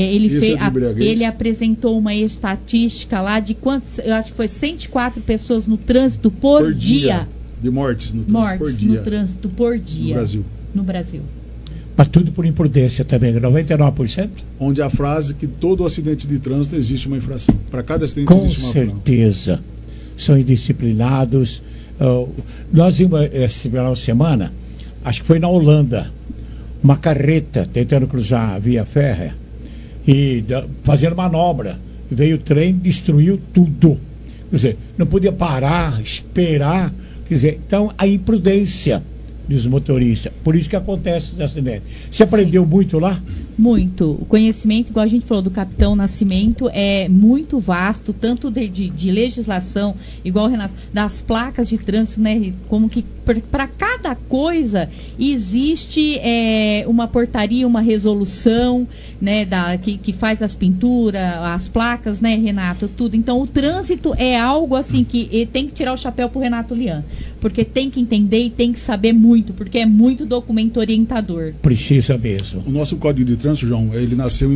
Ele apresentou uma estatística lá de quantos, eu acho que foi 104 pessoas no trânsito por dia. De mortes no trânsito por dia. No Brasil. Mas tudo por imprudência também, 99%? Onde a frase que todo acidente de trânsito existe uma infração. Para cada acidente existe uma infração. Com certeza. São indisciplinados. Nós vimos essa final de semana, acho que foi na Holanda, uma carreta tentando cruzar a via férrea e fazendo manobra. Veio o trem, destruiu tudo. Quer dizer, não podia parar, esperar. Quer dizer, então a imprudência dos motoristas. Por isso que acontece esse acidente. Você aprendeu muito lá? Muito. O conhecimento, igual a gente falou do Capitão Nascimento, é muito vasto, tanto de legislação, igual o Renato, das placas de trânsito, né? Como que para cada coisa existe uma portaria, uma resolução, né? Que faz as pinturas, as placas, né, Renato? Tudo. Então, o trânsito é algo assim que tem que tirar o chapéu pro Renato Lian, porque tem que entender e tem que saber muito, porque é muito documento orientador. Precisa mesmo. O nosso Código de Trânsito, João, ele nasceu em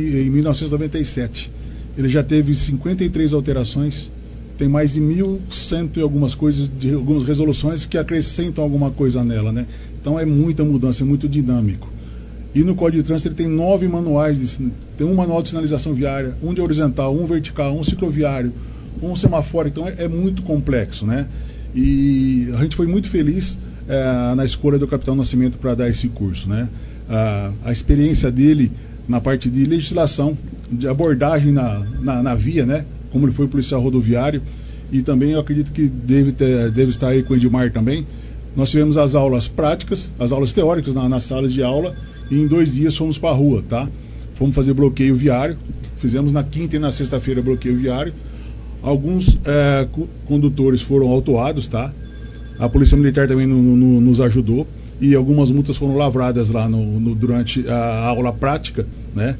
1997. Ele já teve 53 alterações, tem mais de 1.100 e algumas coisas, de algumas resoluções que acrescentam alguma coisa nela, né? Então é muita mudança, é muito dinâmico. E no Código de Trânsito ele tem 9 manuais, tem um manual de sinalização viária, um de horizontal, um vertical, um cicloviário, um semáforo, então é muito complexo, né? E a gente foi muito feliz na escolha do Capitão Nascimento para dar esse curso, né? A experiência dele na parte de legislação, de abordagem na via, né? Como ele foi policial rodoviário, e também eu acredito que deve estar aí com o Edmar também. Nós tivemos as aulas práticas, as aulas teóricas nas salas de aula, e em 2 dias fomos para a rua, tá? Fomos fazer bloqueio viário, fizemos na quinta e na sexta-feira bloqueio viário. Alguns condutores foram autuados, tá? A Polícia Militar também nos ajudou, e algumas multas foram lavradas lá durante a aula prática, né?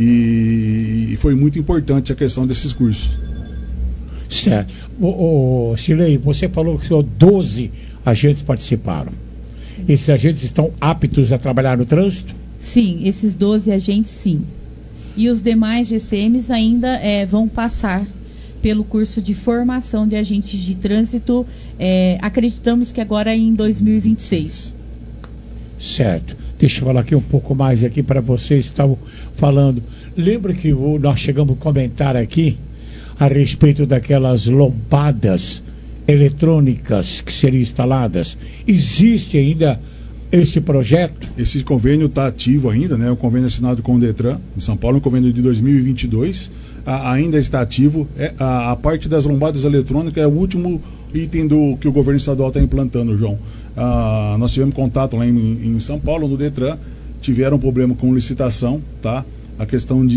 E foi muito importante a questão desses cursos. Certo. Silei, você falou que 12 agentes participaram. Sim. Esses agentes estão aptos a trabalhar no trânsito? Sim, esses 12 agentes sim. E os demais GCMs ainda vão passar pelo curso de formação de agentes de trânsito, acreditamos que agora em 2026. Certo. Deixa eu falar aqui um pouco mais aqui para vocês, estavam falando. Lembra que nós chegamos a comentar aqui a respeito daquelas lombadas eletrônicas que seriam instaladas? Existe ainda esse projeto? Esse convênio está ativo ainda, né? O convênio assinado com o Detran em São Paulo, um convênio de 2022, ainda está ativo. A parte das lombadas eletrônicas é o último item que o governo estadual está implantando, João. Nós tivemos contato lá em São Paulo, no Detran, tiveram problema com licitação, tá? A questão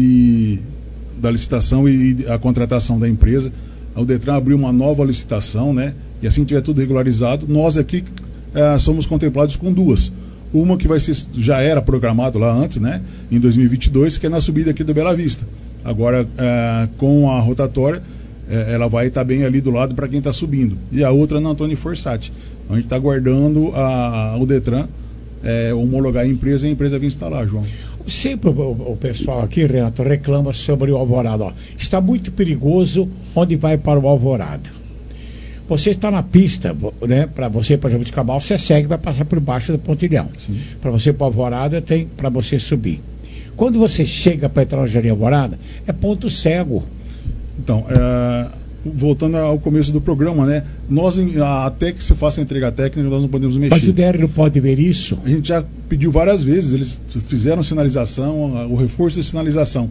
da licitação e a contratação da empresa. O Detran abriu uma nova licitação, né? E assim que tiver tudo regularizado, nós aqui somos contemplados com 2. Uma que já era programado lá antes, né? Em 2022, que é na subida aqui do Bela Vista. Agora, com a rotatória, ela vai estar bem ali do lado para quem está subindo. E a outra na Antônio Forsatti. Então, a gente está aguardando o Detran homologar a empresa e a empresa vir instalar, João. Sempre o pessoal aqui, Renato, reclama sobre o Alvorada. Ó, está muito perigoso onde vai para o Alvorada. Você está na pista, né? Para você, para Jabuticabal, você segue, vai passar por baixo do pontilhão. Para você para Alvorada, tem para você subir. Quando você chega para entrar no Jardim Alvorada, é ponto cego. Então, voltando ao começo do programa, né? Nós, até que se faça a entrega técnica, nós não podemos mexer. Mas o DR não pode ver isso? A gente já pediu várias vezes, eles fizeram sinalização, o reforço da sinalização.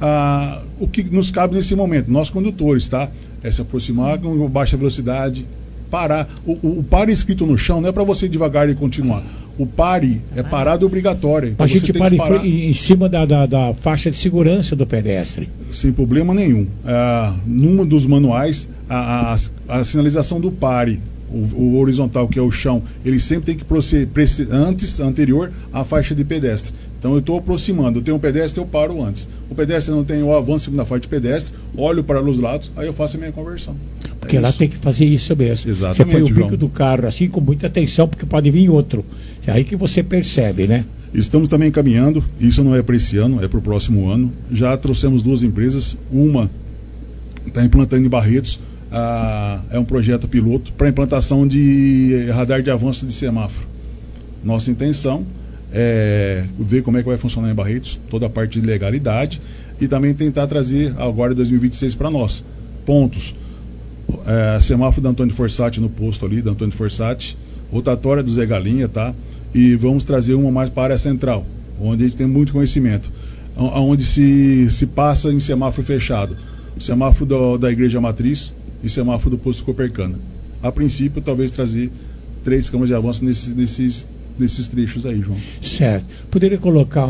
O que nos cabe nesse momento, nós condutores, tá? É se aproximar com baixa velocidade, parar. O para escrito no chão não é para você ir devagar e continuar. O pare é parada obrigatória. Então a gente você tem para que parar em cima da faixa de segurança do pedestre. sem problema nenhum. Num dos manuais, a sinalização do pare, o horizontal, que é o chão, ele sempre tem que proceder anterior à faixa de pedestre. Então eu estou aproximando, eu tenho um pedestre, eu paro antes. O pedestre não tem o avanço na faixa de pedestre, olho para os lados, aí eu faço a minha conversão. Porque lá tem que fazer isso mesmo. Exatamente, você põe o bico João. do carro assim com muita atenção, porque pode vir outro. É aí que você percebe, né? Estamos também caminhando, isso não é para esse ano, é para o próximo ano. Já trouxemos 2 empresas, uma está implantando em Barretos, é um projeto piloto para implantação de radar de avanço de semáforo. Nossa intenção é ver como é que vai funcionar em Barretos, toda a parte de legalidade, e também tentar trazer agora em 2026 para nós. Pontos. Semáforo da Antônio Forsatti no posto ali, da Antônio Forsatti, rotatória do Zé Galinha, tá? E vamos trazer uma mais para a área central, onde a gente tem muito conhecimento, onde se passa em semáforo fechado. O semáforo da Igreja Matriz e semáforo do posto Copercana. A princípio, talvez trazer 3 câmaras de avanço nesses trechos aí, João. Certo. Poderia colocar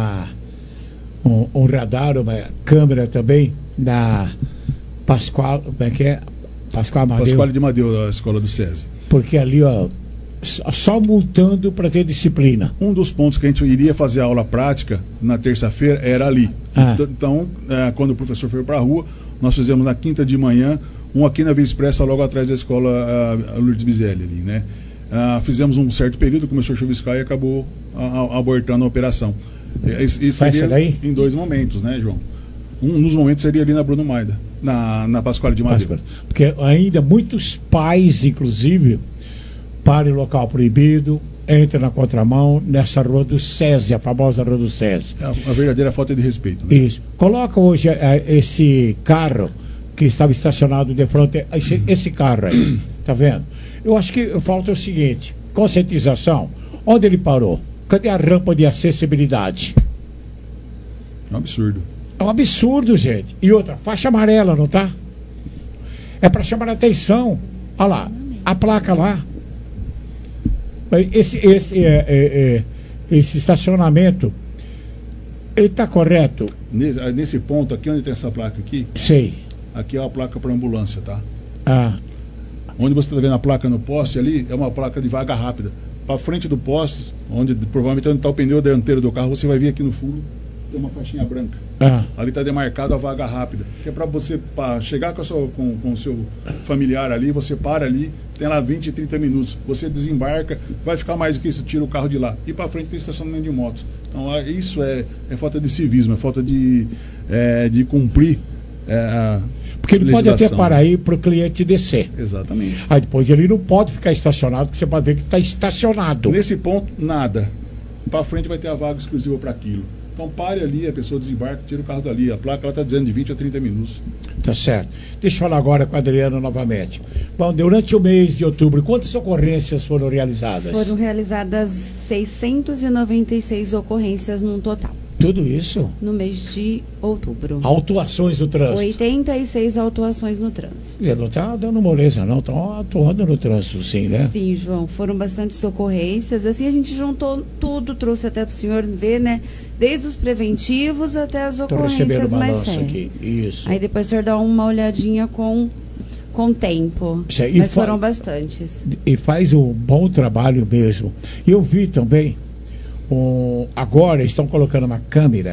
um radar, uma câmera também na Pascoal, como é que é? Pascoal Amadeu. Pascoal de Amadeu, da escola do SESI. Porque ali, ó, só multando para ter disciplina. Um dos pontos que a gente iria fazer a aula prática na terça-feira era ali. Então, quando o professor foi para a rua, nós fizemos na quinta de manhã, aqui na Via Expressa, logo atrás da escola Lourdes Bizelli ali, né? Fizemos um certo período, começou a chuviscar e acabou abortando a operação. Isso seria daí? Em 2 momentos, né, João? Um dos momentos seria ali na Bruno Maida, na Pascoal de Madeira. Porque ainda muitos pais, inclusive, param em local proibido, entram na contramão nessa rua do SESI, a famosa rua do SESI. A verdadeira falta de respeito. Né? Isso. Coloca hoje esse carro que estava estacionado de frente, esse carro aí, tá vendo? Eu acho que falta o seguinte, conscientização. Onde ele parou? Cadê a rampa de acessibilidade? É um absurdo. É um absurdo, gente. E outra, faixa amarela, não tá? É para chamar a atenção. Olha lá, a placa lá. Esse estacionamento, ele está correto? Nesse ponto aqui, onde tem essa placa aqui? Sei. Aqui é uma placa para ambulância, tá? Ah. Onde você está vendo a placa no poste ali, é uma placa de vaga rápida. Para frente do poste, provavelmente onde está o pneu dianteiro do carro, você vai ver aqui no fundo, tem uma faixinha branca. Ali está demarcado a vaga rápida. Que é para você chegar com o seu familiar ali, você para ali, tem lá 20, 30 minutos. Você desembarca, vai ficar mais do que isso, tira o carro de lá. E para frente tem estacionamento de motos. Então isso é falta de civismo, é falta de cumprir porque ele pode até parar aí para o cliente descer. Exatamente. Aí depois ele não pode ficar estacionado, porque você pode ver que está estacionado. Nesse ponto, nada. Para frente vai ter a vaga exclusiva para aquilo. Então pare ali, a pessoa desembarca, tira o carro dali. A placa está dizendo de 20 a 30 minutos. Tá certo. Deixa eu falar agora com a Adriana novamente. Bom, durante o mês de outubro, quantas ocorrências foram realizadas? Foram realizadas 696 ocorrências num total. Tudo isso? No mês de outubro. Autuações no trânsito? 86 autuações no trânsito. Não está dando moleza, não. Estão atuando no trânsito, sim, né? Sim, João. Foram bastantes ocorrências. Assim, a gente juntou tudo, trouxe até para o senhor ver, né? Desde os preventivos até as ocorrências mais sérias. Aqui. Isso. Aí depois o senhor dá uma olhadinha com tempo. Mas foram bastantes. E faz um bom trabalho mesmo. E eu vi também, agora estão colocando uma câmera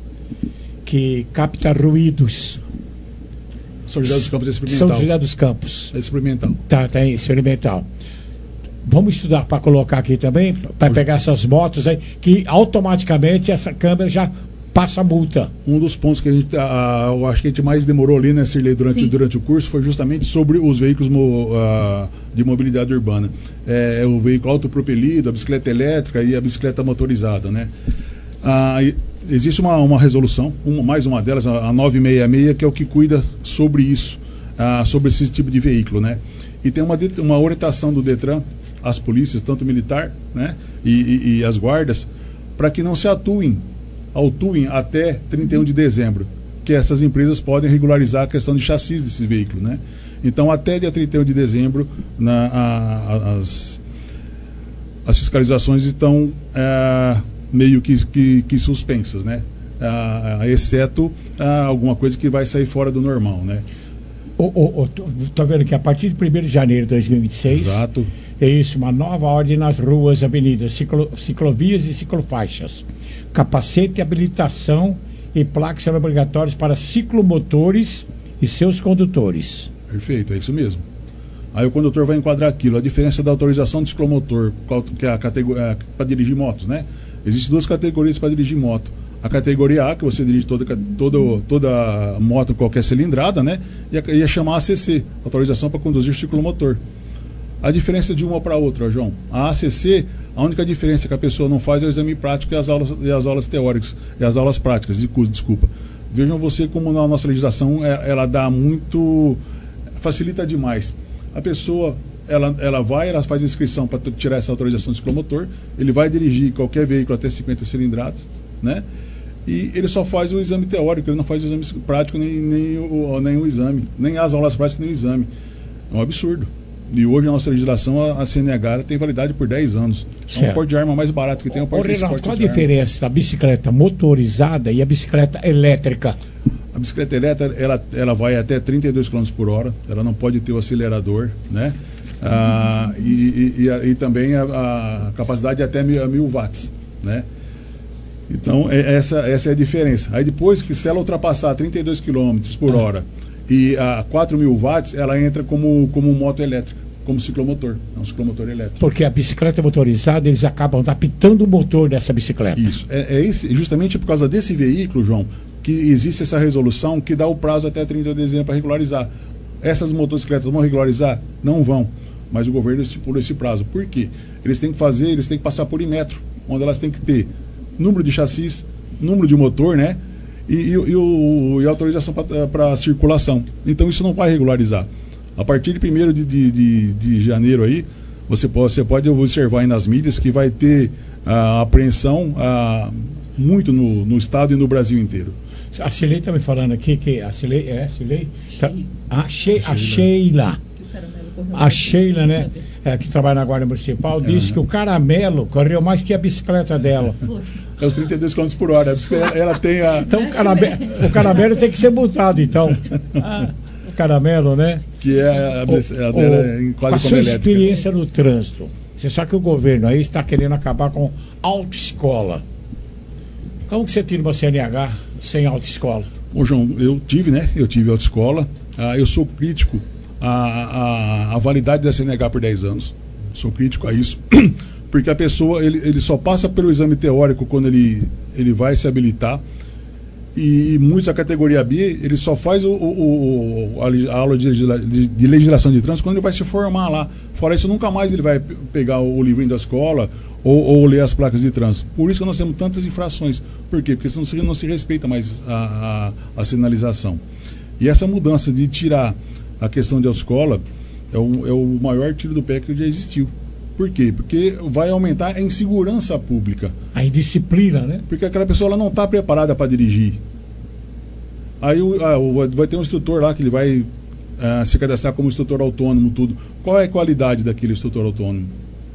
que capta ruídos. São José dos Campos é experimental. São José dos Campos. É experimental. Tá experimental. Vamos estudar para colocar aqui também, para pegar essas motos aí, que automaticamente essa câmera já passa a multa. Um dos pontos que eu acho que a gente mais demorou ali, né, Cirlei, durante o curso, foi justamente sobre os veículos de mobilidade urbana. O veículo autopropelido, a bicicleta elétrica e a bicicleta motorizada, né? Existe uma resolução, mais uma delas, a 966, que é o que cuida sobre isso, sobre esse tipo de veículo, né? E tem uma orientação do Detran, as polícias, tanto militar, né, e as guardas, para que não se autuem até 31 de dezembro, que essas empresas podem regularizar a questão de chassis desse veículo, né? Então, até dia 31 de dezembro, as fiscalizações estão meio que suspensas, né? Exceto alguma coisa que vai sair fora do normal, né? Tô vendo que a partir de 1º de janeiro de 2026, exato, é isso, uma nova ordem nas ruas, avenidas, ciclovias e ciclofaixas. Capacete, habilitação e placas serão obrigatórios para ciclomotores e seus condutores. Perfeito, é isso mesmo. Aí o condutor vai enquadrar aquilo, a diferença da autorização de ciclomotor, que é a categoria para dirigir motos, né? Existem 2 categorias para dirigir moto. A categoria A, que você dirige toda moto, qualquer cilindrada, né? E a chamar ACC, autorização para conduzir ciclomotor. A diferença de uma para outra, João. A ACC, a única diferença que a pessoa não faz é o exame prático e as aulas teóricas, e as aulas práticas, desculpa. Vejam você como na nossa legislação ela dá muito, facilita demais. A pessoa, ela faz a inscrição para tirar essa autorização de ciclomotor, ele vai dirigir qualquer veículo até 50 cilindradas, né? E ele só faz o exame teórico, ele não faz o exame prático, nem o exame, nem as aulas práticas, nem o exame. É um absurdo. E hoje a nossa legislação, a CNH, tem validade por 10 anos. É um porte de arma mais barato que tem. Renato, qual a diferença da bicicleta motorizada e a bicicleta elétrica? A bicicleta elétrica, ela vai até 32 km por hora, ela não pode ter o acelerador, né? E também a capacidade de até 1000 watts, né? Então, essa é a diferença. Aí depois que se ela ultrapassar 32 km por hora e a 4.000 watts, ela entra como moto elétrica, como ciclomotor. É um ciclomotor elétrico. Porque a bicicleta motorizada, eles acabam adaptando o motor dessa bicicleta. Isso. Justamente por causa desse veículo, João, que existe essa resolução que dá o prazo até 30 de dezembro para regularizar. Essas motocicletas vão regularizar? Não vão. Mas o governo estipulou esse prazo. Por quê? Eles têm que passar por Inmetro, onde elas têm que ter número de chassis, número de motor, né? E autorização para circulação. Então isso não vai regularizar. A partir de 1º de janeiro aí, você pode observar aí nas mídias que vai ter apreensão muito no estado e no Brasil inteiro. A Cilei está me falando aqui que a Cilei a Sheila. A Sheila, né, que trabalha na Guarda Municipal, disse que o caramelo correu mais que a bicicleta dela. É os 32 km por hora. Ela tem a. Então o caramelo tem que ser multado, então. O caramelo, né? Que é a dela em quase a sua experiência no trânsito. Você sabe que o governo aí está querendo acabar com autoescola. Como que você tira uma CNH sem autoescola? Ô, João, eu tive autoescola. Eu sou crítico à validade da CNH por 10 anos. Sou crítico a isso. Porque a pessoa, ele só passa pelo exame teórico quando ele vai se habilitar. E muitos da categoria B, ele só faz a aula de legislação de trânsito quando ele vai se formar lá. Fora isso, nunca mais ele vai pegar o livrinho da escola ou ler as placas de trânsito. Por isso que nós temos tantas infrações. Por quê? Porque não se respeita mais a sinalização. E essa mudança de tirar a questão de autoescola é o maior tiro do pé que já existiu. Por quê? Porque vai aumentar a insegurança pública. A indisciplina, né? Porque aquela pessoa ela não está preparada para dirigir. Aí vai ter um instrutor lá que ele vai se cadastrar como instrutor autônomo, tudo. Qual é a qualidade daquele instrutor autônomo?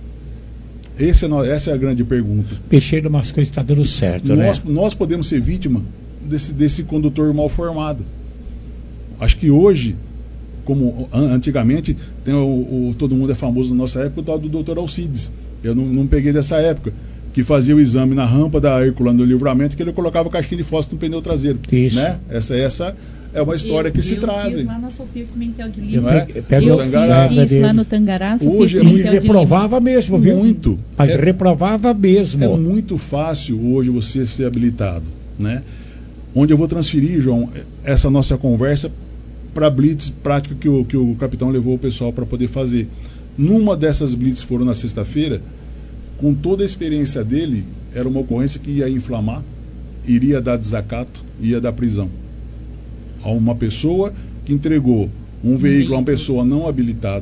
Essa é a grande pergunta. Peixeiro, umas coisas está dando certo, né? Nós podemos ser vítima desse condutor mal formado. Acho que hoje, como antigamente, tem todo mundo é famoso na nossa época, o tal do doutor Alcides. Eu não peguei dessa época, que fazia o exame na rampa da Herculano do Livramento, que ele colocava caixinha de fósforo no pneu traseiro. Isso. Né? Essa é uma história que se traz. Eu fiz lá na Sofia Pimentel de Lima. Eu fiz lá no Tangará, hoje reprovava mesmo, viu? Muito. Mas reprovava mesmo. É muito fácil hoje você ser habilitado, né? Onde eu vou transferir, João, essa nossa conversa para a blitz prática que o capitão levou o pessoal para poder fazer. Numa dessas blitz foram na sexta-feira, com toda a experiência dele, era uma ocorrência que ia inflamar, iria dar desacato, ia dar prisão. A uma pessoa que entregou um veículo a uma pessoa não habilitado,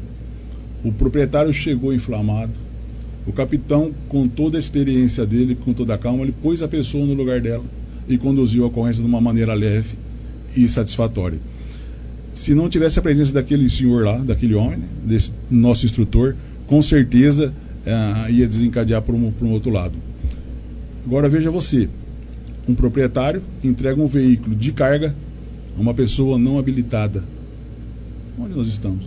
o proprietário chegou inflamado, o capitão, com toda a experiência dele, com toda a calma, ele pôs a pessoa no lugar dela e conduziu a ocorrência de uma maneira leve e satisfatória. Se não tivesse a presença daquele senhor lá, daquele homem, desse nosso instrutor, com certeza ia desencadear para um outro lado. Agora veja você, um proprietário entrega um veículo de carga a uma pessoa não habilitada. Onde nós estamos?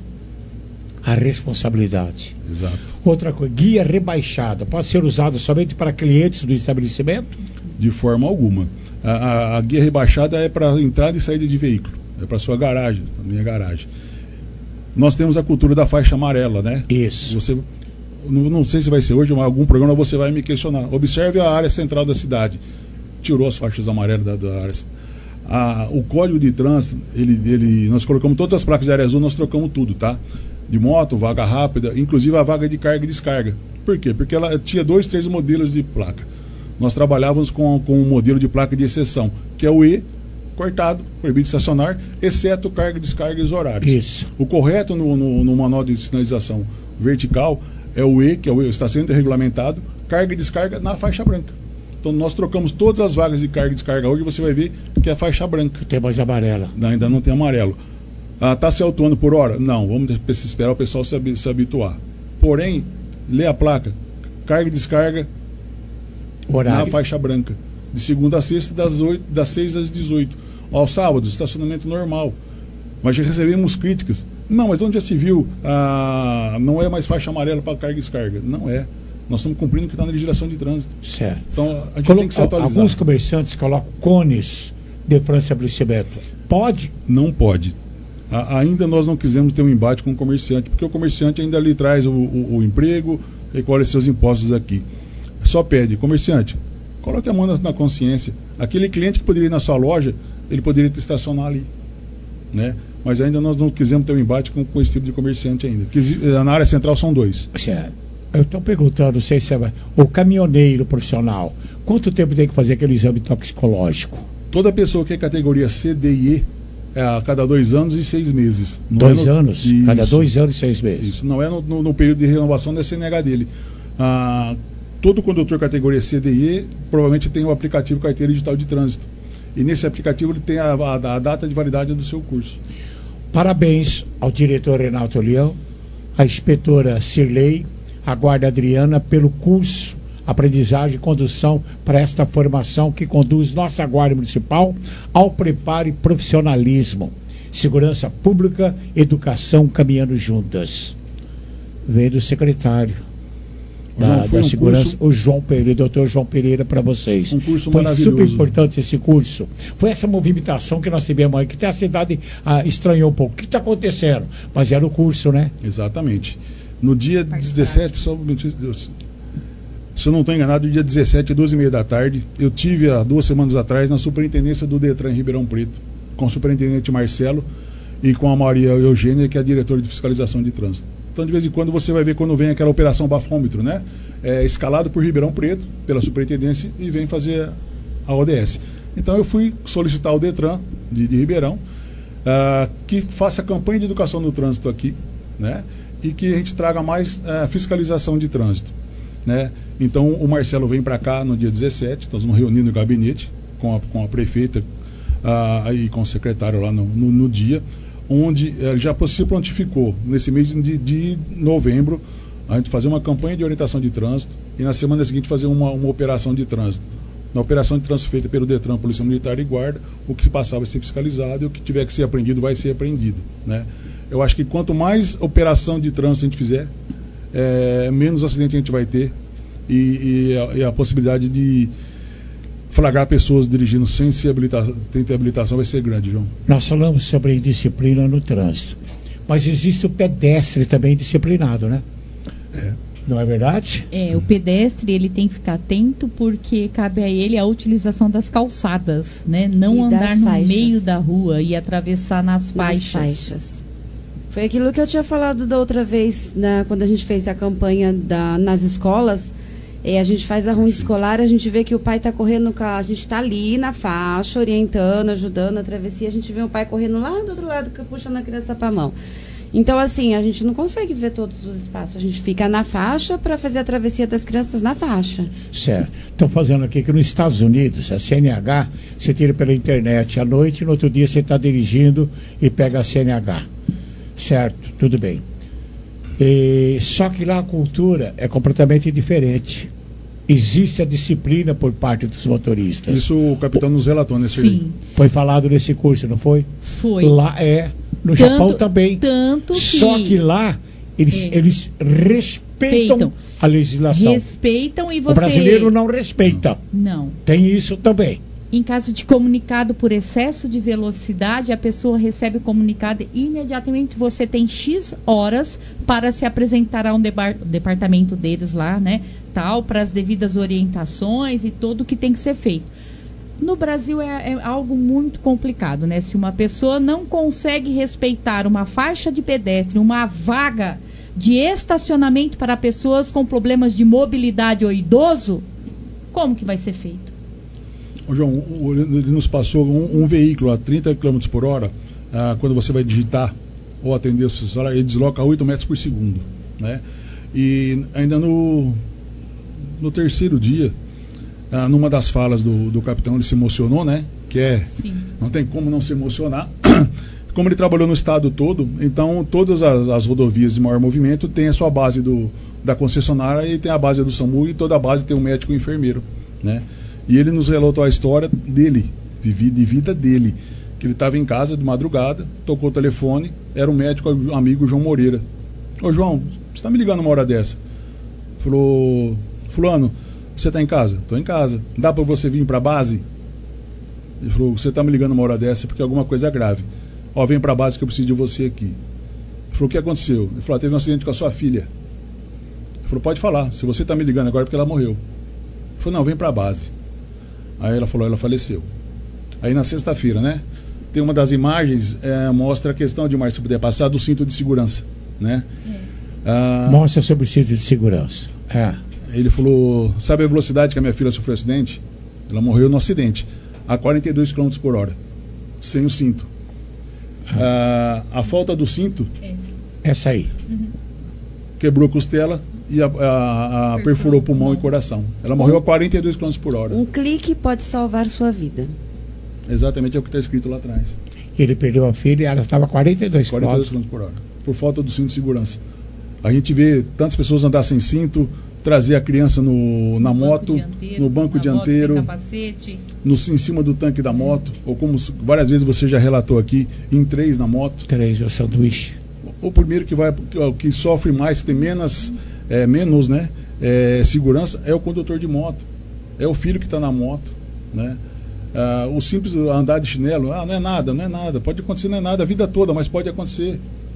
A responsabilidade. Exato. Outra coisa, guia rebaixada pode ser usada somente para clientes do estabelecimento? De forma alguma. A guia rebaixada é para entrada e saída de veículo. É para sua garagem, para minha garagem. Nós temos a cultura da faixa amarela, né? Isso. Você, não sei se vai ser hoje, mas algum programa você vai me questionar. Observe a área central da cidade. Tirou as faixas amarelas da área. O código de trânsito, nós colocamos todas as placas de área azul, nós trocamos tudo, tá? De moto, vaga rápida, inclusive a vaga de carga e descarga. Por quê? Porque ela tinha 2, 3 modelos de placa. Nós trabalhávamos com um modelo de placa de exceção, que é o E, cortado, proibido de estacionar, exceto carga, descarga e os horários. Isso. O correto no manual de sinalização vertical é o E, que é o estacionamento regulamentado, carga e descarga na faixa branca. Então nós trocamos todas as vagas de carga e descarga hoje, você vai ver que é a faixa branca. Tem mais amarela. Ainda não tem amarelo. Está se autuando por hora? Não, vamos esperar o pessoal se habituar. Porém, lê a placa, carga e descarga horário. Na faixa branca. De segunda a sexta, das 6 às 18. Aos sábados, estacionamento normal. Mas já recebemos críticas. Não, mas onde já se viu? Não é mais faixa amarela para carga e descarga. Não é. Nós estamos cumprindo o que está na legislação de trânsito. Certo. Então, a gente tem que se atualizar. Alguns comerciantes colocam cones de frente ao estabelecimento. Pode? Não pode. Ainda nós não quisemos ter um embate com o comerciante, porque o comerciante ainda lhe traz o emprego, recolhe seus impostos aqui. Só pede, comerciante, coloque a mão na consciência. Aquele cliente que poderia ir na sua loja, ele poderia estacionar ali, né? Mas ainda nós não quisemos ter um embate com esse tipo de comerciante ainda. Na área central são 2. Certo. Eu estou perguntando, não sei se é o caminhoneiro profissional, quanto tempo tem que fazer aquele exame toxicológico? Toda pessoa que é categoria C, D e E, a cada 2 anos e 6 meses. 2 anos? Isso. Cada 2 anos e 6 meses. Isso, não é no período de renovação da CNH dele. Todo condutor categoria C, D e E provavelmente tem o aplicativo Carteira Digital de Trânsito. E nesse aplicativo ele tem a data de validade do seu curso. Parabéns ao diretor Renato Leão, à inspetora Cirlei, à guarda Adriana pelo curso Aprendizagem e Condução para esta formação que conduz nossa Guarda Municipal ao preparo e profissionalismo. Segurança Pública, Educação caminhando juntas. Veio do secretário da Segurança, o João Pereira, doutor João Pereira, para vocês. Um curso foi maravilhoso. Super importante esse curso. Foi essa movimentação que nós tivemos aí, que até a cidade estranhou um pouco. O que está acontecendo? Mas era o curso, né? Exatamente. No dia 17, se eu não estou enganado, no dia 17, 12h30 da tarde, eu tive há 2 semanas atrás na superintendência do Detran em Ribeirão Preto, com o superintendente Marcelo e com a Maria Eugênia, que é a diretora de fiscalização de trânsito. Então, de vez em quando, você vai ver quando vem aquela operação bafômetro, né? Escalado por Ribeirão Preto, pela superintendência, e vem fazer a ODS. Então, eu fui solicitar ao Detran de Ribeirão que faça campanha de educação no trânsito aqui, né? E que a gente traga mais fiscalização de trânsito, né? Então, o Marcelo vem para cá no dia 17, nós vamos reunir no gabinete com a prefeita e com o secretário lá no dia, onde já se prontificou, nesse mês de novembro, a gente fazer uma campanha de orientação de trânsito e na semana seguinte fazer uma operação de trânsito. Na operação de trânsito feita pelo Detran, Polícia Militar e Guarda, o que passar vai ser fiscalizado e o que tiver que ser apreendido vai ser apreendido, né? Eu acho que quanto mais operação de trânsito a gente fizer, menos acidente a gente vai ter e a possibilidade de flagrar pessoas dirigindo sem ter habilitação vai ser grande, João. Nós falamos sobre indisciplina no trânsito, mas existe o pedestre também disciplinado, né? Não é verdade? O pedestre ele tem que ficar atento porque cabe a ele a utilização das calçadas, né? Não E andar das no faixas. meio da rua e atravessar nas faixas. Foi aquilo que eu tinha falado da outra vez, quando a gente fez a campanha nas escolas. A gente faz a rua escolar, a gente vê que o pai está correndo, a gente está ali na faixa, orientando, ajudando a travessia, a gente vê o pai correndo lá do outro lado, puxando a criança para a mão. Então, assim, a gente não consegue ver todos os espaços, a gente fica na faixa para fazer a travessia das crianças na faixa. Certo. Estou fazendo aqui que nos Estados Unidos, a CNH, você tira pela internet à noite, no outro dia você está dirigindo e pega a CNH. Certo, tudo bem. Só que lá a cultura é completamente diferente. Existe a disciplina por parte dos motoristas. Isso o capitão nos relatou, né, Sirlei? Sim. Foi falado nesse curso, não foi? Foi. Lá no Japão também. Tanto que... Só que lá eles respeitam a legislação. Respeitam e você... O brasileiro não respeita. Não. Tem isso também. Em caso de comunicado por excesso de velocidade, a pessoa recebe o comunicado e imediatamente você tem X horas para se apresentar ao departamento deles lá, né? Tal, para as devidas orientações e tudo que tem que ser feito. No Brasil é algo muito complicado, né? Se uma pessoa não consegue respeitar uma faixa de pedestre, uma vaga de estacionamento para pessoas com problemas de mobilidade ou idoso, como que vai ser feito? Ô, João, ele nos passou um veículo a 30 km por hora, quando você vai digitar ou atender o seu celular, ele desloca 8 metros por segundo, né? E ainda no terceiro dia, numa das falas do capitão, ele se emocionou, né? Sim. Não tem como não se emocionar. Como ele trabalhou no estado todo, então todas as rodovias de maior movimento têm a sua base da concessionária e tem a base do SAMU, e toda a base tem um médico e um enfermeiro, né? E ele nos relatou a história dele, de vida dele, que ele estava em casa de madrugada, tocou o telefone, era um médico amigo, João Moreira. Ô, João, você está me ligando uma hora dessa? Falou, fulano, você está em casa? Estou em casa. Dá para você vir para a base? Ele falou, você está me ligando uma hora dessa porque alguma coisa é grave. Ó, vem para a base que eu preciso de você aqui. Ele falou, o que aconteceu? Ele falou, teve um acidente com a sua filha. Ele falou, pode falar, se você está me ligando agora é porque ela morreu. Ele falou, não, vem para a base. Aí ela falou, ela faleceu. Aí na sexta-feira, né? Tem uma das imagens, mostra a questão de Márcio, se puder passar, do cinto de segurança, né? Mostra sobre o cinto de segurança. Ele falou, sabe a velocidade que a minha filha sofreu acidente? Ela morreu no acidente, a 42 km por hora, sem o cinto. A falta do cinto... Essa aí. Quebrou a costela e perfurou pulmão e coração. Ela morreu a 42 km por hora. Um clique pode salvar sua vida. Exatamente, é o que está escrito lá atrás. Ele perdeu a filha e ela estava a 42 km por hora, por falta do cinto de segurança. A gente vê tantas pessoas andar sem cinto, trazer a criança na moto, no banco dianteiro, capacete, em cima do tanque da moto, ou como várias vezes você já relatou aqui, em 3 na moto. 3, o sanduíche. O primeiro que sofre mais, que tem menos né, segurança, é o condutor de moto. É o filho que está na moto, né? O simples andar de chinelo, não é nada, pode acontecer, não é nada a vida toda, mas pode acontecer.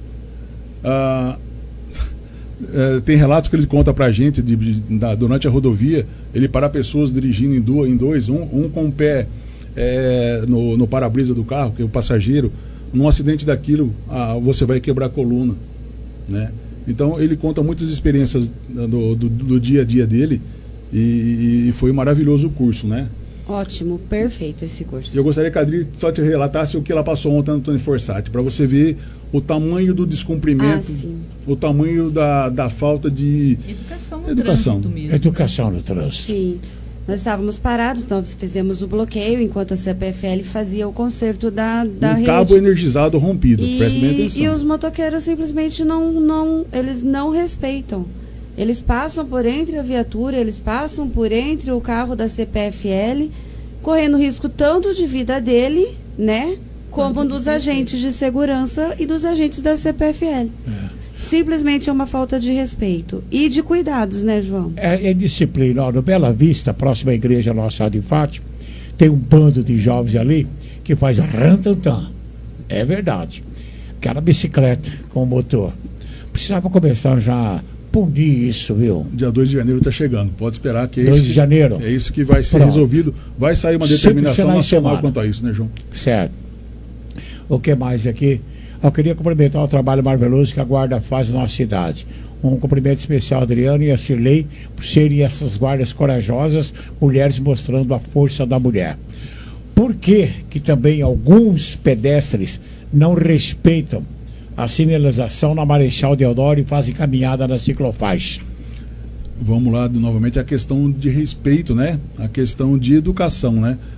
Tem relatos que ele conta pra gente durante a rodovia, ele para pessoas dirigindo em dois, um com o pé no para-brisa do carro, que é o passageiro. Num acidente daquilo, você vai quebrar a coluna, né? Então ele conta muitas experiências do dia a dia dele, e foi maravilhoso o curso, né? Ótimo, perfeito esse curso. Eu gostaria que a Adri só te relatasse o que ela passou ontem no Antônio Forsatti, para você ver o tamanho do descumprimento, o tamanho da falta de educação no trânsito mesmo. Educação no trânsito. Sim. Nós estávamos parados, nós fizemos o bloqueio enquanto a CPFL fazia o conserto da rede. Cabo energizado rompido, preste bem atenção. E os motoqueiros simplesmente eles não respeitam. Eles passam por entre a viatura, eles passam por entre o carro da CPFL, correndo risco tanto de vida dele, né, como dos agentes de segurança e dos agentes da CPFL. Simplesmente é uma falta de respeito e de cuidados, né, João? É disciplina. No Bela Vista, próxima à igreja Nossa de Fátima, tem um bando de jovens ali que faz rantantan. É verdade. Aquela bicicleta com motor. Precisava começar já a punir isso, viu? Dia 2 de janeiro está chegando. Pode esperar que 2 de janeiro. É isso que vai ser resolvido. Vai sair uma determinação nacional quanto a isso, né, João? Certo. O que mais aqui? Eu queria cumprimentar o trabalho maravilhoso que a Guarda faz na nossa cidade. Um cumprimento especial a Adriano e a Sirlei por serem essas guardas corajosas, mulheres mostrando a força da mulher. Por que também alguns pedestres não respeitam a sinalização na Marechal Deodoro e fazem caminhada na ciclofaixa? Vamos lá, novamente, a questão de respeito, né? A questão de educação, né?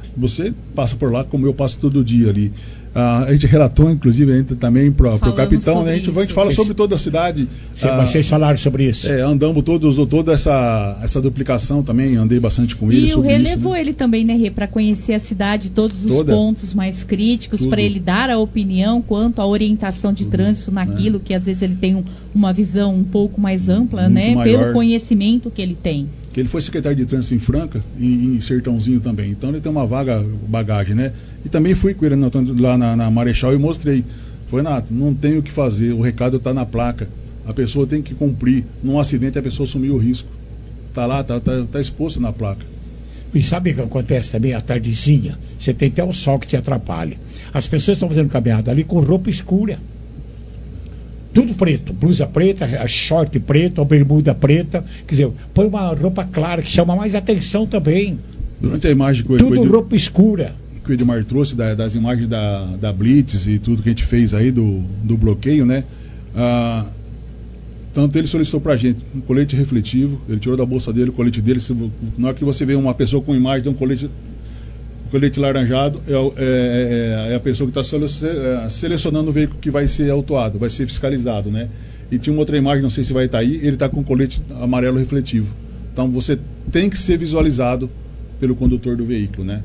Você passa por lá como eu passo todo dia ali. A gente relatou, inclusive, ainda também para o capitão, né? A gente fala sobre toda a cidade. Vocês falaram sobre isso? Andamos toda essa duplicação também, andei bastante com ele. E o Rê levou ele também, né, Rê, para conhecer a cidade, todos os pontos mais críticos, para ele dar a opinião quanto à orientação de trânsito naquilo, que às vezes ele tem uma visão um pouco mais ampla, né? Maior, pelo conhecimento que ele tem. Que ele foi secretário de trânsito em Franca e em Sertãozinho também. Então ele tem uma bagagem, né? E também fui com ele lá na Marechal e mostrei. Foi, Renato, não tem o que fazer, o recado está na placa. A pessoa tem que cumprir. Num acidente a pessoa assumiu o risco. Está lá, tá exposto na placa. E sabe o que acontece também à tardezinha? Você tem até o sol que te atrapalha. As pessoas estão fazendo caminhada ali com roupa escura. Tudo preto, blusa preta, short preto, bermuda preta. Quer dizer, põe uma roupa clara que chama mais atenção também. Durante a imagem que tudo roupa escura. Que o Edmar trouxe das imagens da Blitz e tudo que a gente fez aí do bloqueio, né? Tanto ele solicitou pra gente um colete refletivo, ele tirou da bolsa dele o colete dele. Na hora que você vê uma pessoa com imagem de um colete laranjado, é a pessoa que está selecionando o veículo que vai ser autuado, vai ser fiscalizado, né? E tinha uma outra imagem, não sei se vai estar aí, ele está com colete amarelo refletivo. Então você tem que ser visualizado pelo condutor do veículo, né?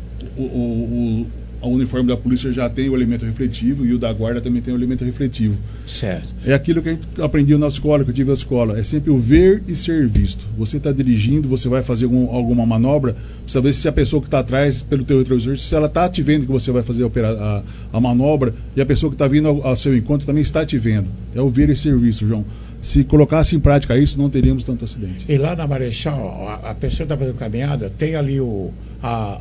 O uniforme da polícia já tem o elemento refletivo e o da guarda também tem o elemento refletivo. Certo. É aquilo que a gente aprendeu na escola, que eu tive na escola, é sempre o ver e ser visto. Você está dirigindo, você vai fazer alguma manobra, precisa ver se a pessoa que está atrás, pelo teu retrovisor, se ela está te vendo que você vai fazer a manobra, e a pessoa que está vindo ao seu encontro também está te vendo. É o ver e ser visto, João. Se colocasse em prática isso, não teríamos tanto acidente. E lá na Marechal, a pessoa está fazendo caminhada, tem ali a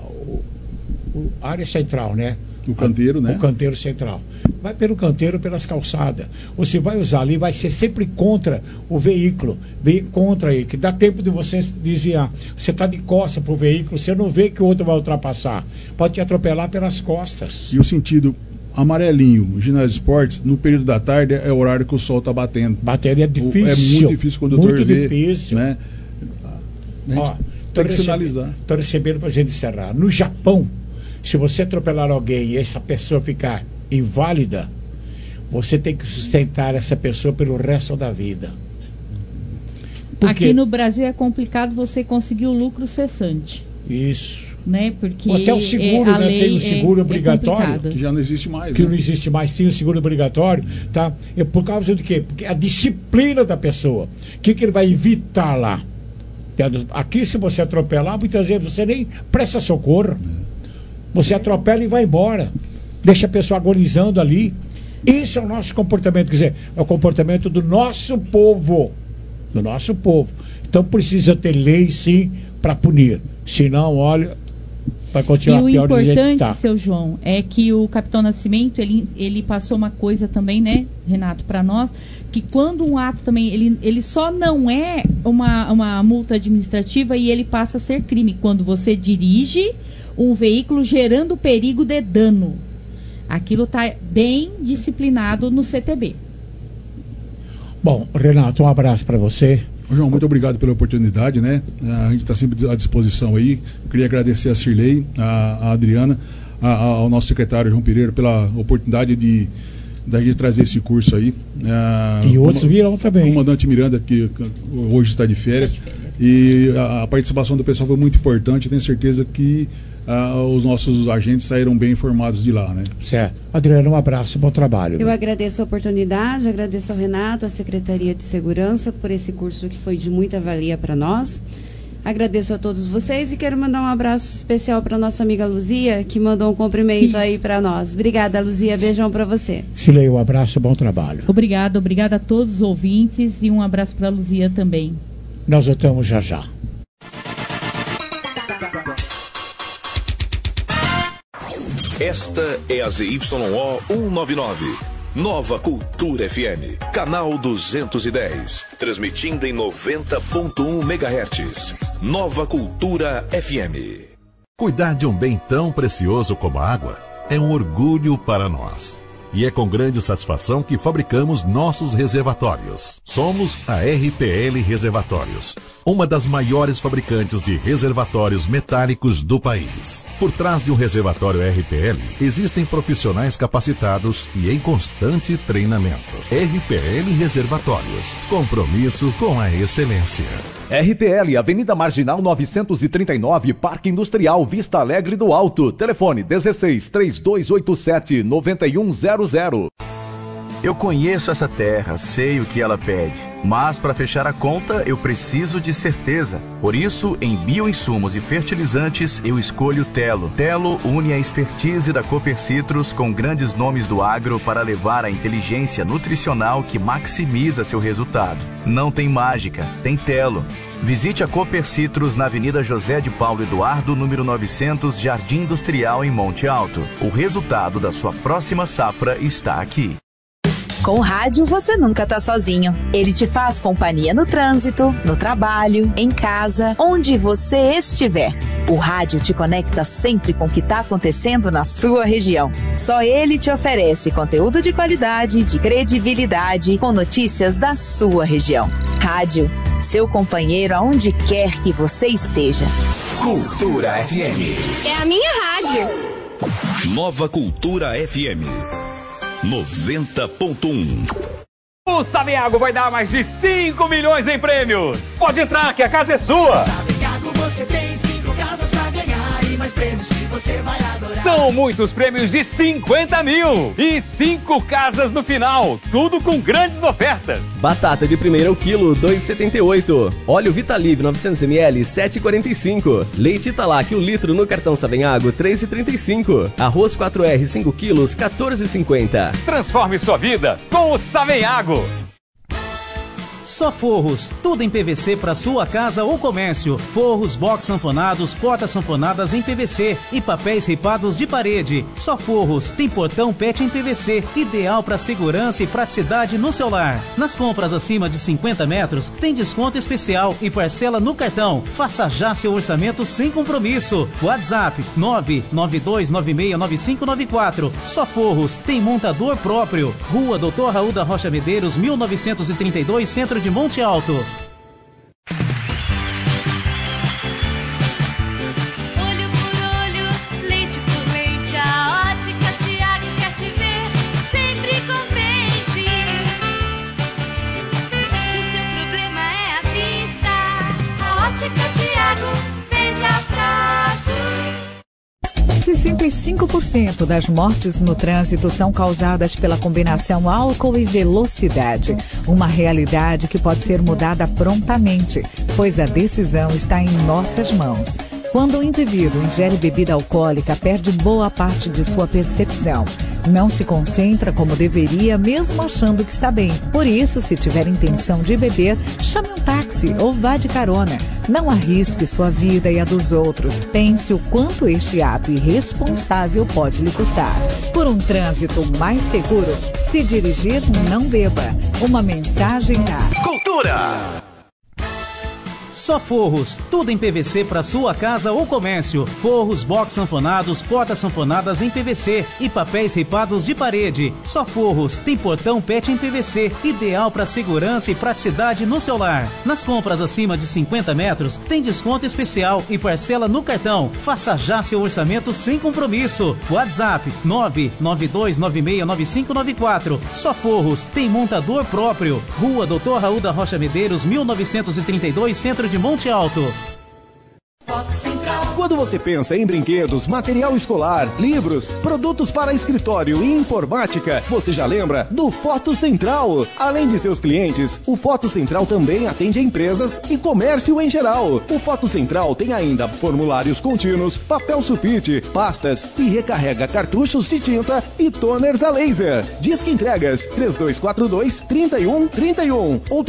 área central, né? O canteiro, né? O canteiro central. Vai pelo canteiro, pelas calçadas. Você vai usar ali, vai ser sempre contra o veículo. Vem contra ele, que dá tempo de você desviar. Você está de costas para o veículo, você não vê que o outro vai ultrapassar. Pode te atropelar pelas costas. E o sentido amarelinho, ginásio de esportes, no período da tarde é o horário que o sol está batendo. Bater é difícil. É muito difícil quando o condutor vê. Muito difícil. Né? Tem que sinalizar. Estou recebendo para a gente encerrar. No Japão, se você atropelar alguém e essa pessoa ficar inválida, você tem que sustentar essa pessoa pelo resto da vida. Aqui no Brasil é complicado você conseguir o lucro cessante. Isso. Né? Porque até o seguro, né? Tem o seguro obrigatório. Que já não existe mais. Que não existe mais, tem o seguro obrigatório. Tá? Por causa do quê? Porque a disciplina da pessoa. O que ele vai evitar lá? Aqui, se você atropelar, muitas vezes você nem presta socorro. Você atropela e vai embora. Deixa a pessoa agonizando ali. Isso é o nosso comportamento. Quer dizer, é o comportamento do nosso povo. Do nosso povo. Então precisa ter lei, sim, para punir. Senão, olha, vai continuar pior do jeito que está. E o importante, seu João, é que o Capitão Nascimento, ele passou uma coisa também, né, Renato, para nós, que quando um ato também, ele só não é uma multa administrativa e ele passa a ser crime. Quando você dirige um veículo gerando perigo de dano. Aquilo está bem disciplinado no CTB. Bom, Renato, um abraço para você. João, muito obrigado pela oportunidade, né? A gente está sempre à disposição aí. Queria agradecer a Cirlei, a Adriana, ao nosso secretário João Pereira pela oportunidade da gente trazer esse curso aí. E outros virão também. O comandante Miranda, que hoje está de férias. E a participação do pessoal foi muito importante. Tenho certeza que os nossos agentes saíram bem informados de lá, né? Certo. Adriana, um abraço, bom trabalho. Eu agradeço a oportunidade, agradeço ao Renato, à Secretaria de Segurança, por esse curso que foi de muita valia para nós. Agradeço a todos vocês e quero mandar um abraço especial para nossa amiga Luzia, que mandou um cumprimento aí para nós. Obrigada, Luzia. Beijão para você. Silei, um abraço, bom trabalho. Obrigada a todos os ouvintes e um abraço para a Luzia também. Nós voltamos já já. Esta é a ZYO 199, Nova Cultura FM, canal 210, transmitindo em 90.1 MHz. Nova Cultura FM. Cuidar de um bem tão precioso como a água é um orgulho para nós. E é com grande satisfação que fabricamos nossos reservatórios. Somos a RPL Reservatórios, uma das maiores fabricantes de reservatórios metálicos do país. Por trás de um reservatório RPL, existem profissionais capacitados e em constante treinamento. RPL Reservatórios, compromisso com a excelência. RPL, Avenida Marginal 939, Parque Industrial Vista Alegre do Alto. Telefone 16-3287-9100. Eu conheço essa terra, sei o que ela pede, mas para fechar a conta eu preciso de certeza. Por isso, em bioinsumos e fertilizantes, eu escolho Telo. Telo une a expertise da Copercitros com grandes nomes do agro para levar a inteligência nutricional que maximiza seu resultado. Não tem mágica, tem Telo. Visite a Copercitros na Avenida José de Paulo Eduardo, número 900, Jardim Industrial, em Monte Alto. O resultado da sua próxima safra está aqui. Com o rádio, você nunca tá sozinho. Ele te faz companhia no trânsito, no trabalho, em casa, onde você estiver. O rádio te conecta sempre com o que tá acontecendo na sua região. Só ele te oferece conteúdo de qualidade, de credibilidade, com notícias da sua região. Rádio, seu companheiro aonde quer que você esteja. Cultura FM. É a minha rádio. Nova Cultura FM 90.1. O Saveago vai dar mais de 5 milhões em prêmios. Pode entrar que a casa é sua. Saveago você tem 5 casas pra ganhar e mais prêmios que você vai adorar. São muitos prêmios de 50 mil e 5 casas no final. Tudo com grandes ofertas. Batata de primeira o quilo, 2,78. Óleo Vitalive 900ml, 7,45. Leite Italac, o litro no cartão Saveago, 3,35. Arroz 4R, 5 quilos, 14,50. Transforme sua vida com o Saveago. Só Forros, tudo em PVC para sua casa ou comércio. Forros, box sanfonados, portas sanfonadas em PVC e papéis ripados de parede. Só Forros, tem portão PET em PVC, ideal para segurança e praticidade no seu lar. Nas compras acima de 50 metros, tem desconto especial e parcela no cartão. Faça já seu orçamento sem compromisso. WhatsApp 992969594. Só Forros, tem montador próprio. Rua Doutor Raul da Rocha Medeiros, 1932, Centro de Monte Alto. Olho por olho, leite por leite, a Ótica Tiago quer te ver sempre contente. Se o seu problema é a vista, a Ótica Tiago vende a prazo. 65% das mortes no trânsito são causadas pela combinação álcool e velocidade. Uma realidade que pode ser mudada prontamente, pois a decisão está em nossas mãos. Quando o indivíduo ingere bebida alcoólica, perde boa parte de sua percepção. Não se concentra como deveria, mesmo achando que está bem. Por isso, se tiver intenção de beber, chame um táxi ou vá de carona. Não arrisque sua vida e a dos outros. Pense o quanto este ato irresponsável pode lhe custar. Por um trânsito mais seguro, se dirigir, não beba. Uma mensagem da Cultura. Só Forros, tudo em PVC para sua casa ou comércio. Forros, box sanfonados, portas sanfonadas em PVC e papéis ripados de parede. Só Forros, tem portão PET em PVC, ideal para segurança e praticidade no seu lar. Nas compras acima de 50 metros, tem desconto especial e parcela no cartão. Faça já seu orçamento sem compromisso. WhatsApp 992969594. Só Forros, tem montador próprio. Rua Doutor Raul da Rocha Medeiros, 1932, Centro de Monte Alto. Quando você pensa em brinquedos, material escolar, livros, produtos para escritório e informática, você já lembra do Foto Central. Além de seus clientes, o Foto Central também atende empresas e comércio em geral. O Foto Central tem ainda formulários contínuos, papel sulfite, pastas e recarrega cartuchos de tinta e toners a laser. Disque entregas 3242-3131 ou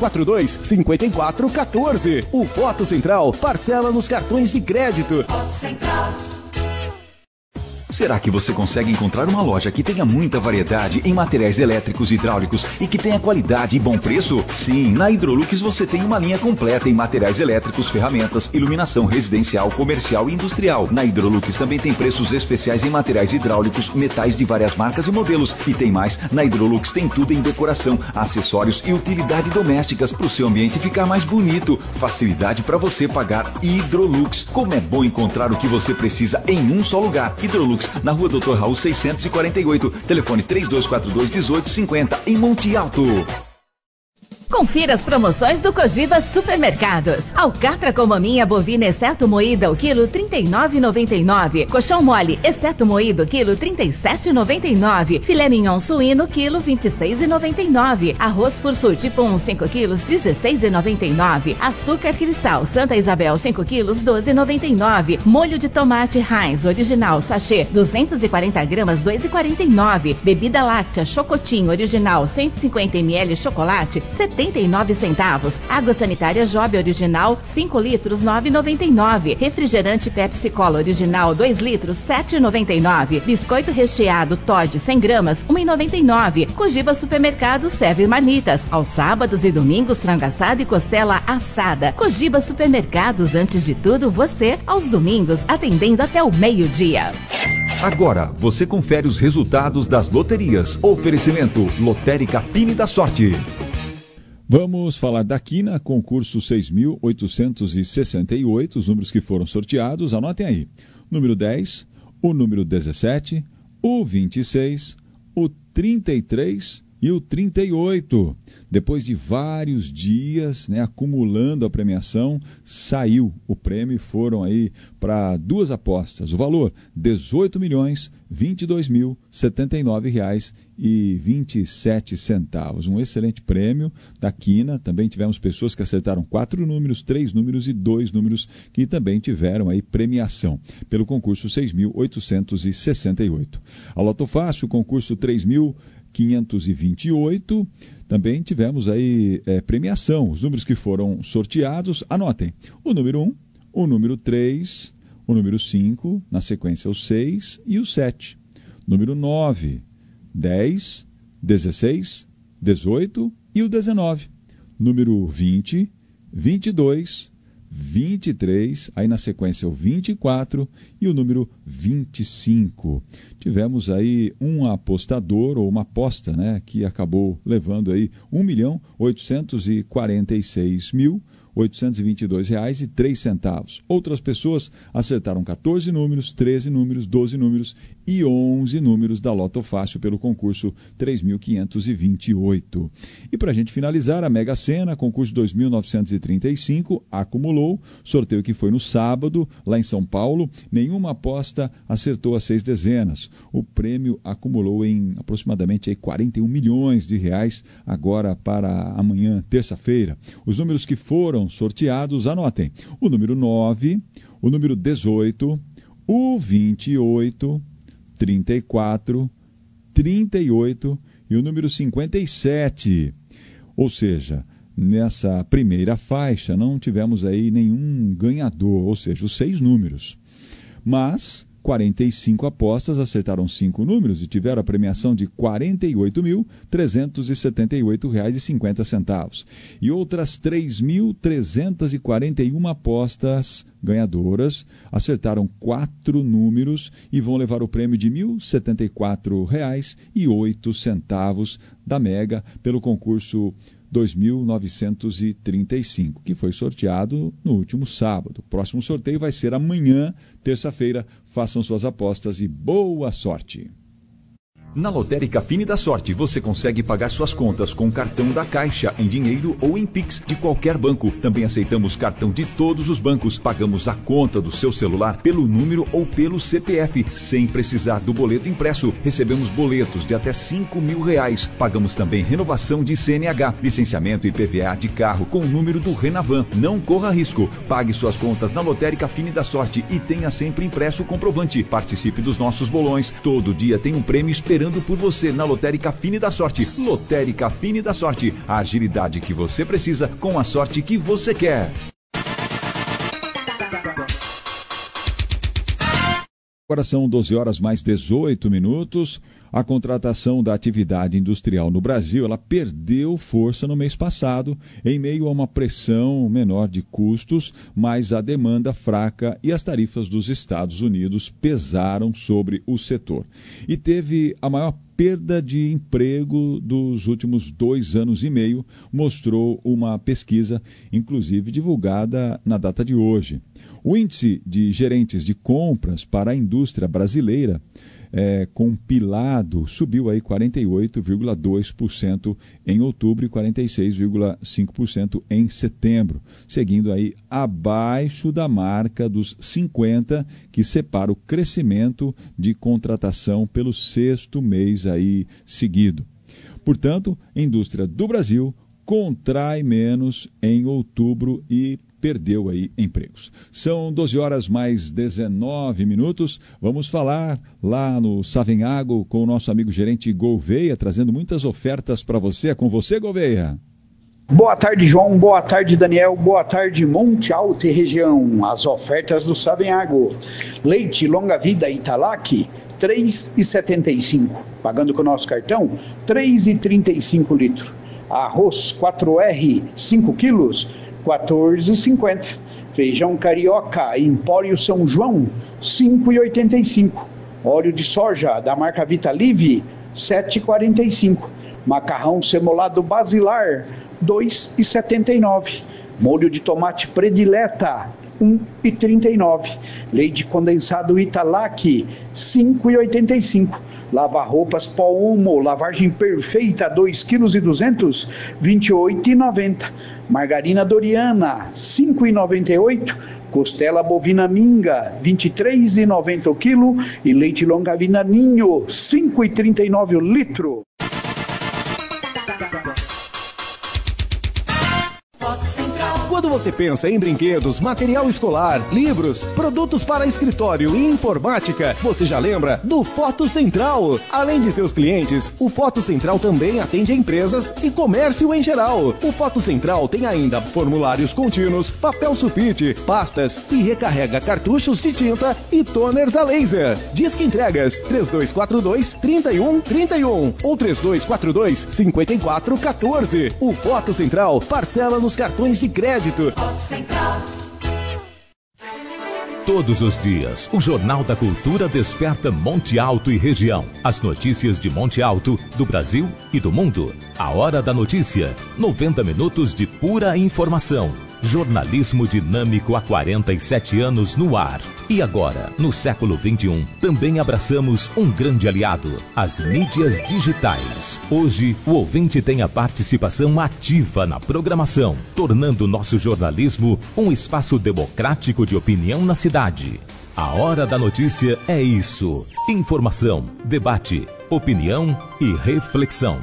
3242-5414. O Foto Central parcela nos cartões de crédito. Será que você consegue encontrar uma loja que tenha muita variedade em materiais elétricos e hidráulicos e que tenha qualidade e bom preço? Sim, na Hidrolux você tem uma linha completa em materiais elétricos, ferramentas, iluminação residencial, comercial e industrial. Na Hidrolux também tem preços especiais em materiais hidráulicos, metais de várias marcas e modelos. E tem mais, na Hidrolux tem tudo em decoração, acessórios e utilidade domésticas para o seu ambiente ficar mais bonito. Facilidade para você pagar Hidrolux. Como é bom encontrar o que você precisa em um só lugar. Hidrolux, na Rua Dr. Raul 648, telefone 3242-1850, em Monte Alto. Confira as promoções do Cogiba Supermercados. Alcatra com maminha bovina exceto moída o quilo R$ 39,99. Colchão mole exceto moído quilo R$ 37,99. Filé mignon suíno quilo R$ 26,99. Arroz Fursu tipo 1 5 quilos R$ 16,99. Açúcar cristal Santa Isabel 5 quilos R$ 12,99. Molho de tomate Heinz original sachê 240 gramas R$ 2,49. Bebida láctea Chocotinho original 150 ml chocolate 79 centavos. Água sanitária Job original 5 litros 9,99. Refrigerante Pepsi Cola original 2 litros 7,99. Biscoito recheado Toddy 100 gramas 1,99. Cogiba Supermercado serve marmitas. Aos sábados e domingos frango assado e costela assada. Cogiba Supermercados, antes de tudo você. Aos domingos atendendo até o meio-dia. Agora, você confere os resultados das loterias. Oferecimento Lotérica Fine da Sorte. Vamos falar da Quina, concurso 6.868, os números que foram sorteados, anotem aí. Número 10, o número 17, o 26, o 33 e o 38. Depois de vários dias, acumulando a premiação, saiu o prêmio e foram aí para duas apostas. O valor, R$ 18.022,79,27. Um excelente prêmio da Quina. Também tivemos pessoas que acertaram 4 números, 3 números e 2 números que também tiveram aí premiação pelo concurso 6.868. A Loto Fácil, concurso 3.528, também tivemos aí premiação. Os números que foram sorteados, anotem. O número 1, o número 3, o número 5, na sequência o 6 e o 7. Número 9, 10, 16, 18 e o 19. Número 20, 22, 23, aí na sequência o 24 e o número 25. Tivemos aí um apostador ou uma aposta, que acabou levando aí R$ 1.846.822,03. Outras pessoas acertaram 14 números, 13 números, 12 números e 11 números da Loto Fácil pelo concurso 3.528. E para a gente finalizar, a Mega Sena, concurso 2.935, acumulou, sorteio que foi no sábado, lá em São Paulo, nenhuma aposta acertou as 6 dezenas. O prêmio acumulou em aproximadamente aí 41 milhões de reais agora para amanhã, terça-feira. Os números que foram sorteados, anotem. O número 9, o número 18, o 28, 34, 38 e o número 57. Ou seja, nessa primeira faixa não tivemos aí nenhum ganhador, ou seja, os 6 números. Mas 45 apostas acertaram 5 números e tiveram a premiação de R$ 48.378,50. E outras 3.341 apostas ganhadoras acertaram 4 números e vão levar o prêmio de R$ 1.074,08 da Mega pelo concurso 2.935, que foi sorteado no último sábado. O próximo sorteio vai ser amanhã, terça-feira. Façam suas apostas e boa sorte! Na Lotérica Fine da Sorte, você consegue pagar suas contas com cartão da Caixa, em dinheiro ou em Pix de qualquer banco. Também aceitamos cartão de todos os bancos. Pagamos a conta do seu celular pelo número ou pelo CPF, sem precisar do boleto impresso. Recebemos boletos de até R$ 5.000. Pagamos também renovação de CNH, licenciamento e IPVA de carro com o número do Renavan. Não corra risco. Pague suas contas na Lotérica Fine da Sorte e tenha sempre impresso o comprovante. Participe dos nossos bolões. Todo dia tem um prêmio esperando por você na Lotérica Fine da Sorte. Lotérica Fine da Sorte. A agilidade que você precisa com a sorte que você quer. Agora são 12 horas mais 18 minutos. A contratação da atividade industrial no Brasil, ela perdeu força no mês passado, em meio a uma pressão menor de custos, mas a demanda fraca e as tarifas dos Estados Unidos pesaram sobre o setor. E teve a maior perda de emprego dos últimos 2 anos e meio, mostrou uma pesquisa, inclusive divulgada na data de hoje. O índice de gerentes de compras para a indústria brasileira compilado subiu aí 48,2% em outubro e 46,5% em setembro, seguindo aí abaixo da marca dos 50, que separa o crescimento de contratação pelo 6º mês aí seguido. Portanto, a indústria do Brasil contrai menos em outubro e perdeu aí empregos. São 12 horas mais 19 minutos. Vamos falar lá no Savenhago com o nosso amigo gerente Gouveia, trazendo muitas ofertas para você. É com você, Gouveia. Boa tarde, João. Boa tarde, Daniel. Boa tarde, Monte Alto e região. As ofertas do Savenhago. Leite longa vida Italac, R$ 3,75. Pagando com o nosso cartão, R$ 3,35 litro. Arroz 4R, 5 quilos, R$ 14,50. Feijão carioca Empório São João, R$ 5,85. Óleo de soja da marca Vitalive, R$ 7,45. Macarrão semolado Basilar, R$ 2,79. Molho de tomate Predileta, R$ 1,39. Leite condensado Italac, R$ 5,85. Lava-roupas Pó Omo, lavagem perfeita, 2,2 kg, R$ 28,90. Margarina Doriana, R$ 5,98. Costela bovina Minga, R$ 23,90 o quilo. E leite longa vida Ninho, R$ 5,39 o litro. Quando você pensa em brinquedos, material escolar, livros, produtos para escritório e informática, você já lembra do Foto Central. Além de seus clientes, o Foto Central também atende a empresas e comércio em geral. O Foto Central tem ainda formulários contínuos, papel sulfite, pastas e recarrega cartuchos de tinta e toners a laser. Disque entregas 3242-3131 ou 3242-5414. O Foto Central parcela nos cartões de crédito. Todos os dias, o Jornal da Cultura desperta Monte Alto e região. As notícias de Monte Alto, do Brasil e do mundo. A Hora da Notícia. 90 minutos de pura informação. Jornalismo dinâmico há 47 anos no ar. E agora, no século XXI, também abraçamos um grande aliado, as mídias digitais. Hoje, o ouvinte tem a participação ativa na programação, tornando nosso jornalismo um espaço democrático de opinião na cidade. A Hora da Notícia é isso: informação, debate, opinião e reflexão.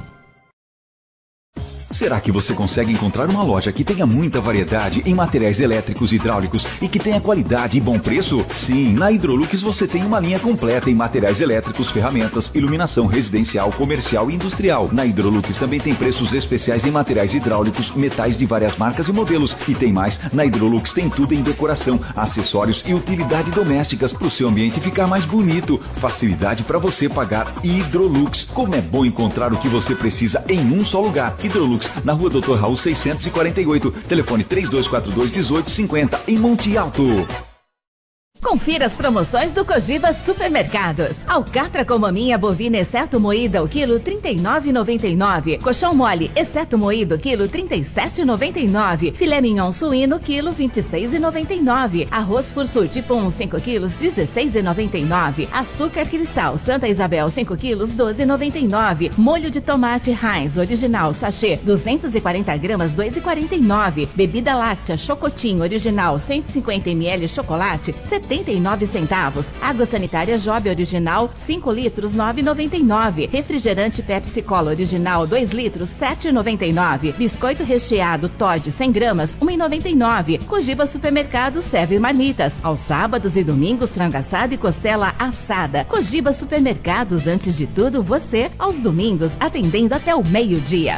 Será que você consegue encontrar uma loja que tenha muita variedade em materiais elétricos e hidráulicos e que tenha qualidade e bom preço? Sim, na Hidrolux você tem uma linha completa em materiais elétricos, ferramentas, iluminação residencial, comercial e industrial. Na Hidrolux também tem preços especiais em materiais hidráulicos, metais de várias marcas e modelos. E tem mais, na Hidrolux tem tudo em decoração, acessórios e utilidade domésticas para o seu ambiente ficar mais bonito. Facilidade para você pagar. Hidrolux. Como é bom encontrar o que você precisa em um só lugar. Hidrolux, na Rua Dr. Raul 648, telefone 3242-1850, em Monte Alto. Confira as promoções do Cogiba Supermercados. Alcatra com maminha bovina exceto moída o quilo R$ 39,99. Colchão mole exceto moído quilo R$ 37,99. Filé mignon suíno quilo R$ 26,99. Arroz Fursul tipo 1 5 quilos R$ 16,99. Açúcar cristal Santa Isabel 5 quilos R$ 12,99. Molho de tomate Heinz original sachê 240 gramas R$ 2,49. Bebida láctea Chocotinho original 150 ml chocolate 79 centavos. Água sanitária Job original 5 litros 9,99. Refrigerante Pepsi Cola original 2 litros 7,99. Biscoito recheado Toddy 100 gramas 1,99. Cogiba Supermercado serve marmitas aos sábados e domingos, frango assado e costela assada. Cogiba Supermercados, antes de tudo você, aos domingos atendendo até o meio-dia.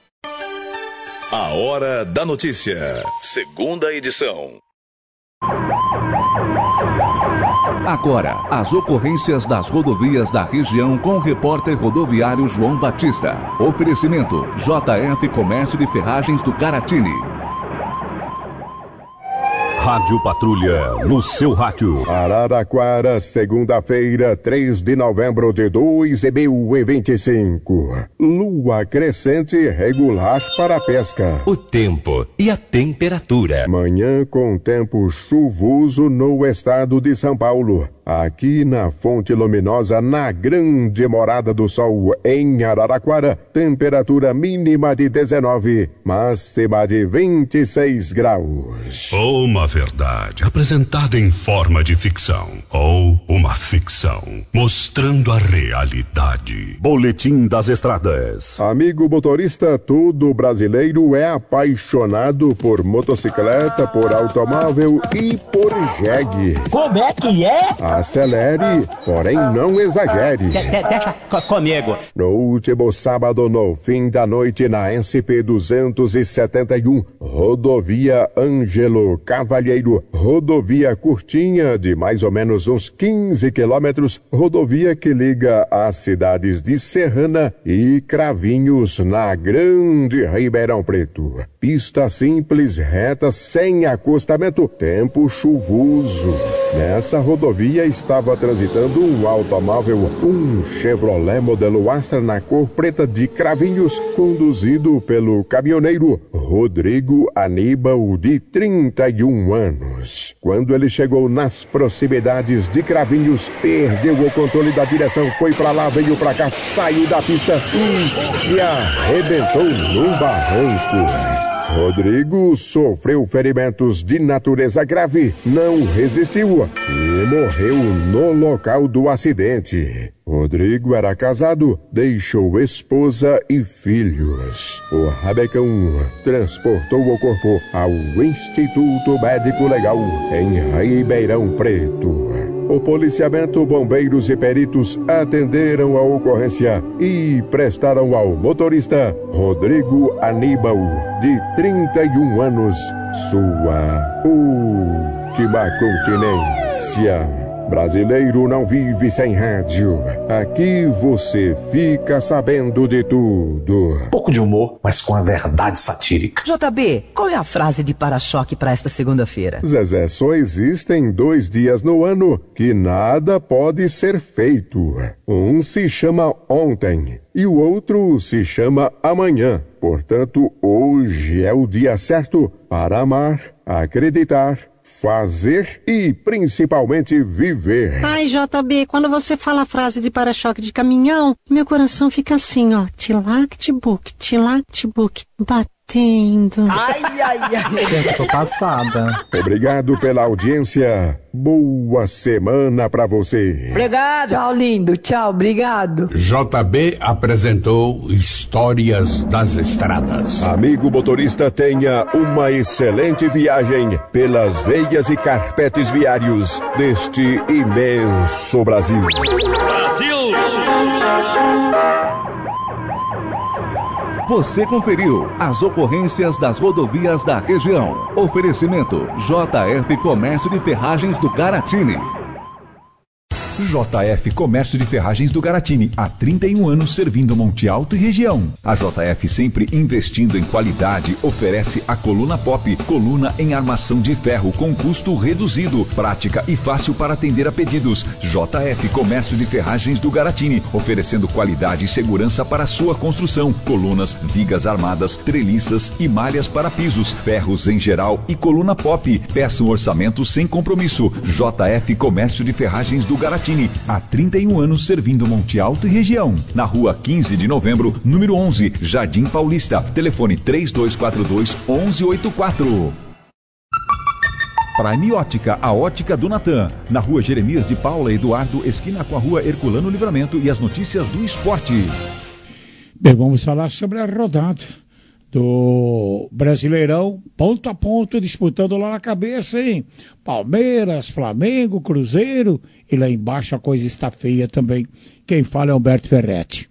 A Hora da Notícia, segunda edição. Agora, as ocorrências das rodovias da região com o repórter rodoviário João Batista. Oferecimento: JF Comércio de Ferragens do Garatini. Rádio Patrulha, no seu rádio. Araraquara, segunda-feira, 3 de novembro de 2025. Lua crescente regular para a pesca. O tempo e a temperatura. Manhã com tempo chuvoso no estado de São Paulo. Aqui na Fonte Luminosa, na Grande Morada do Sol, em Araraquara, temperatura mínima de 19, máxima de 26 graus. Uma verdade apresentada em forma de ficção, ou uma ficção mostrando a realidade. Boletim das Estradas. Amigo motorista, todo brasileiro é apaixonado por motocicleta, por automóvel e por jegue. Como é que é? Acelere, porém não exagere. Deixa comigo. No último sábado, no fim da noite, na SP-271, rodovia Ângelo Cavalheiro, rodovia curtinha de mais ou menos uns 15 quilômetros, rodovia que liga as cidades de Serrana e Cravinhos, na Grande Ribeirão Preto. Pista simples, reta, sem acostamento, tempo chuvoso. Nessa rodovia estava transitando um automóvel, um Chevrolet modelo Astra na cor preta de Cravinhos, conduzido pelo caminhoneiro Rodrigo Aníbal, de 31 anos. Quando ele chegou nas proximidades de Cravinhos, perdeu o controle da direção, foi pra lá, veio pra cá, saiu da pista e se arrebentou num barranco. Rodrigo sofreu ferimentos de natureza grave, não resistiu e morreu no local do acidente. Rodrigo era casado, deixou esposa e filhos. O rabecão transportou o corpo ao Instituto Médico Legal em Ribeirão Preto. O policiamento, bombeiros e peritos atenderam a ocorrência e prestaram ao motorista Rodrigo Aníbal, de 31 anos, sua última continência. Brasileiro não vive sem rádio. Aqui você fica sabendo de tudo. Pouco de humor, mas com a verdade satírica. JB, qual é a frase de para-choque para esta segunda-feira? Zezé, só existem 2 dias no ano que nada pode ser feito. Um se chama ontem e o outro se chama amanhã. Portanto, hoje é o dia certo para amar, acreditar, fazer e principalmente viver. Ai, JB, quando você fala a frase de para-choque de caminhão, meu coração fica assim, ó, tilac-tibuc, batendo. Ai, ai, ai. Gente, tô passada. Obrigado pela audiência. Boa semana pra você. Obrigado. Tchau, lindo. Tchau, obrigado. JB apresentou Histórias das Estradas. Amigo motorista, tenha uma excelente viagem pelas veias e carpetes viários deste imenso Brasil. Brasil! Você conferiu as ocorrências das rodovias da região. Oferecimento: JF Comércio de Ferragens do Garatini. JF Comércio de Ferragens do Garatini, há 31 anos servindo Monte Alto e região. A JF, sempre investindo em qualidade, oferece a coluna Pop, coluna em armação de ferro com custo reduzido, prática e fácil para atender a pedidos. JF Comércio de Ferragens do Garatini, oferecendo qualidade e segurança para a sua construção. Colunas, vigas armadas, treliças e malhas para pisos, ferros em geral e coluna Pop. Peça um orçamento sem compromisso. JF Comércio de Ferragens do Garatini, há 31 anos servindo Monte Alto e região. Na rua 15 de novembro, número 11, Jardim Paulista. Telefone 3242-1184. Prime Ótica, a ótica do Natan. Na rua Jeremias de Paula Eduardo, esquina com a rua Herculano Livramento, e as notícias do esporte. Bem, vamos falar sobre a rodada do Brasileirão, ponto a ponto, disputando lá na cabeça, hein? Palmeiras, Flamengo, Cruzeiro, e lá embaixo a coisa está feia também. Quem fala é Humberto Ferretti.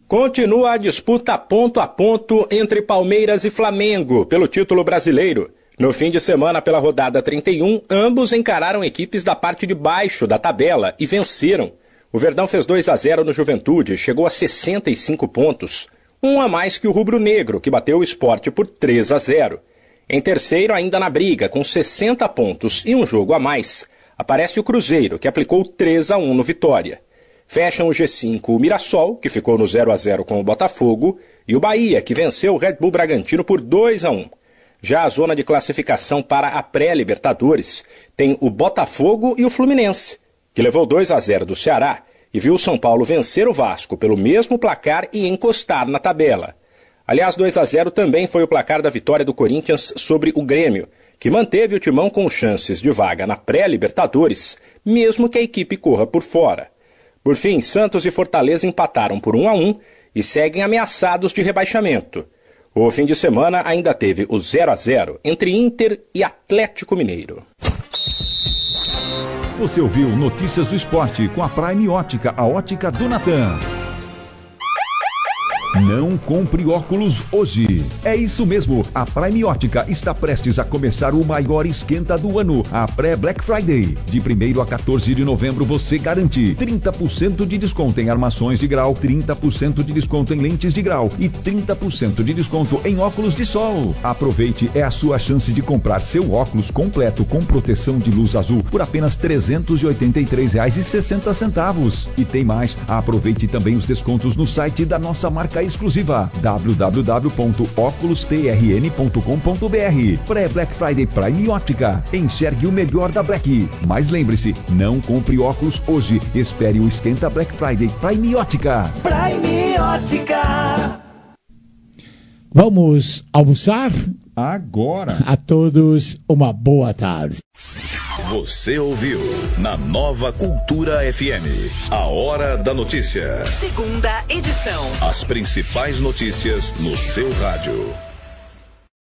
Continua a disputa ponto a ponto entre Palmeiras e Flamengo pelo título brasileiro. No fim de semana, pela rodada 31, ambos encararam equipes da parte de baixo da tabela e venceram. O Verdão fez 2-0 no Juventude, chegou a 65 pontos, um a mais que o Rubro Negro, que bateu o Sport por 3-0. Em terceiro, ainda na briga, com 60 pontos e um jogo a mais, aparece o Cruzeiro, que aplicou 3-1 no Vitória. Fecham o G5 o Mirassol, que ficou no 0-0 com o Botafogo, e o Bahia, que venceu o Red Bull Bragantino por 2-1. Já a zona de classificação para a pré-Libertadores tem o Botafogo e o Fluminense, que levou 2-0 do Ceará e viu o São Paulo vencer o Vasco pelo mesmo placar e encostar na tabela. Aliás, 2-0 também foi o placar da vitória do Corinthians sobre o Grêmio, que manteve o Timão com chances de vaga na pré-Libertadores, mesmo que a equipe corra por fora. Por fim, Santos e Fortaleza empataram por 1-1 e seguem ameaçados de rebaixamento. O fim de semana ainda teve o 0-0 entre Inter e Atlético Mineiro. Você ouviu Notícias do Esporte com a Prime Ótica, a ótica do Natan. Não compre óculos hoje. É isso mesmo, a Prime Ótica está prestes a começar o maior esquenta do ano, a pré-Black Friday. De 1º a 14 de novembro você garante 30% de desconto em armações de grau, 30% de desconto em lentes de grau e 30% de desconto em óculos de sol. Aproveite, é a sua chance de comprar seu óculos completo com proteção de luz azul por apenas R$ 383,60. E tem mais, aproveite também os descontos no site da nossa marca exclusiva www.oculustrn.com.br. Pré-Black Friday Prime Ótica. Enxergue o melhor da Black. Mas lembre-se, não compre óculos hoje. Espere o esquenta Black Friday Prime Ótica. Prime Ótica. Vamos almoçar? Agora. A todos uma boa tarde. Você ouviu na Nova Cultura FM, a Hora da Notícia. Segunda edição. As principais notícias no seu rádio.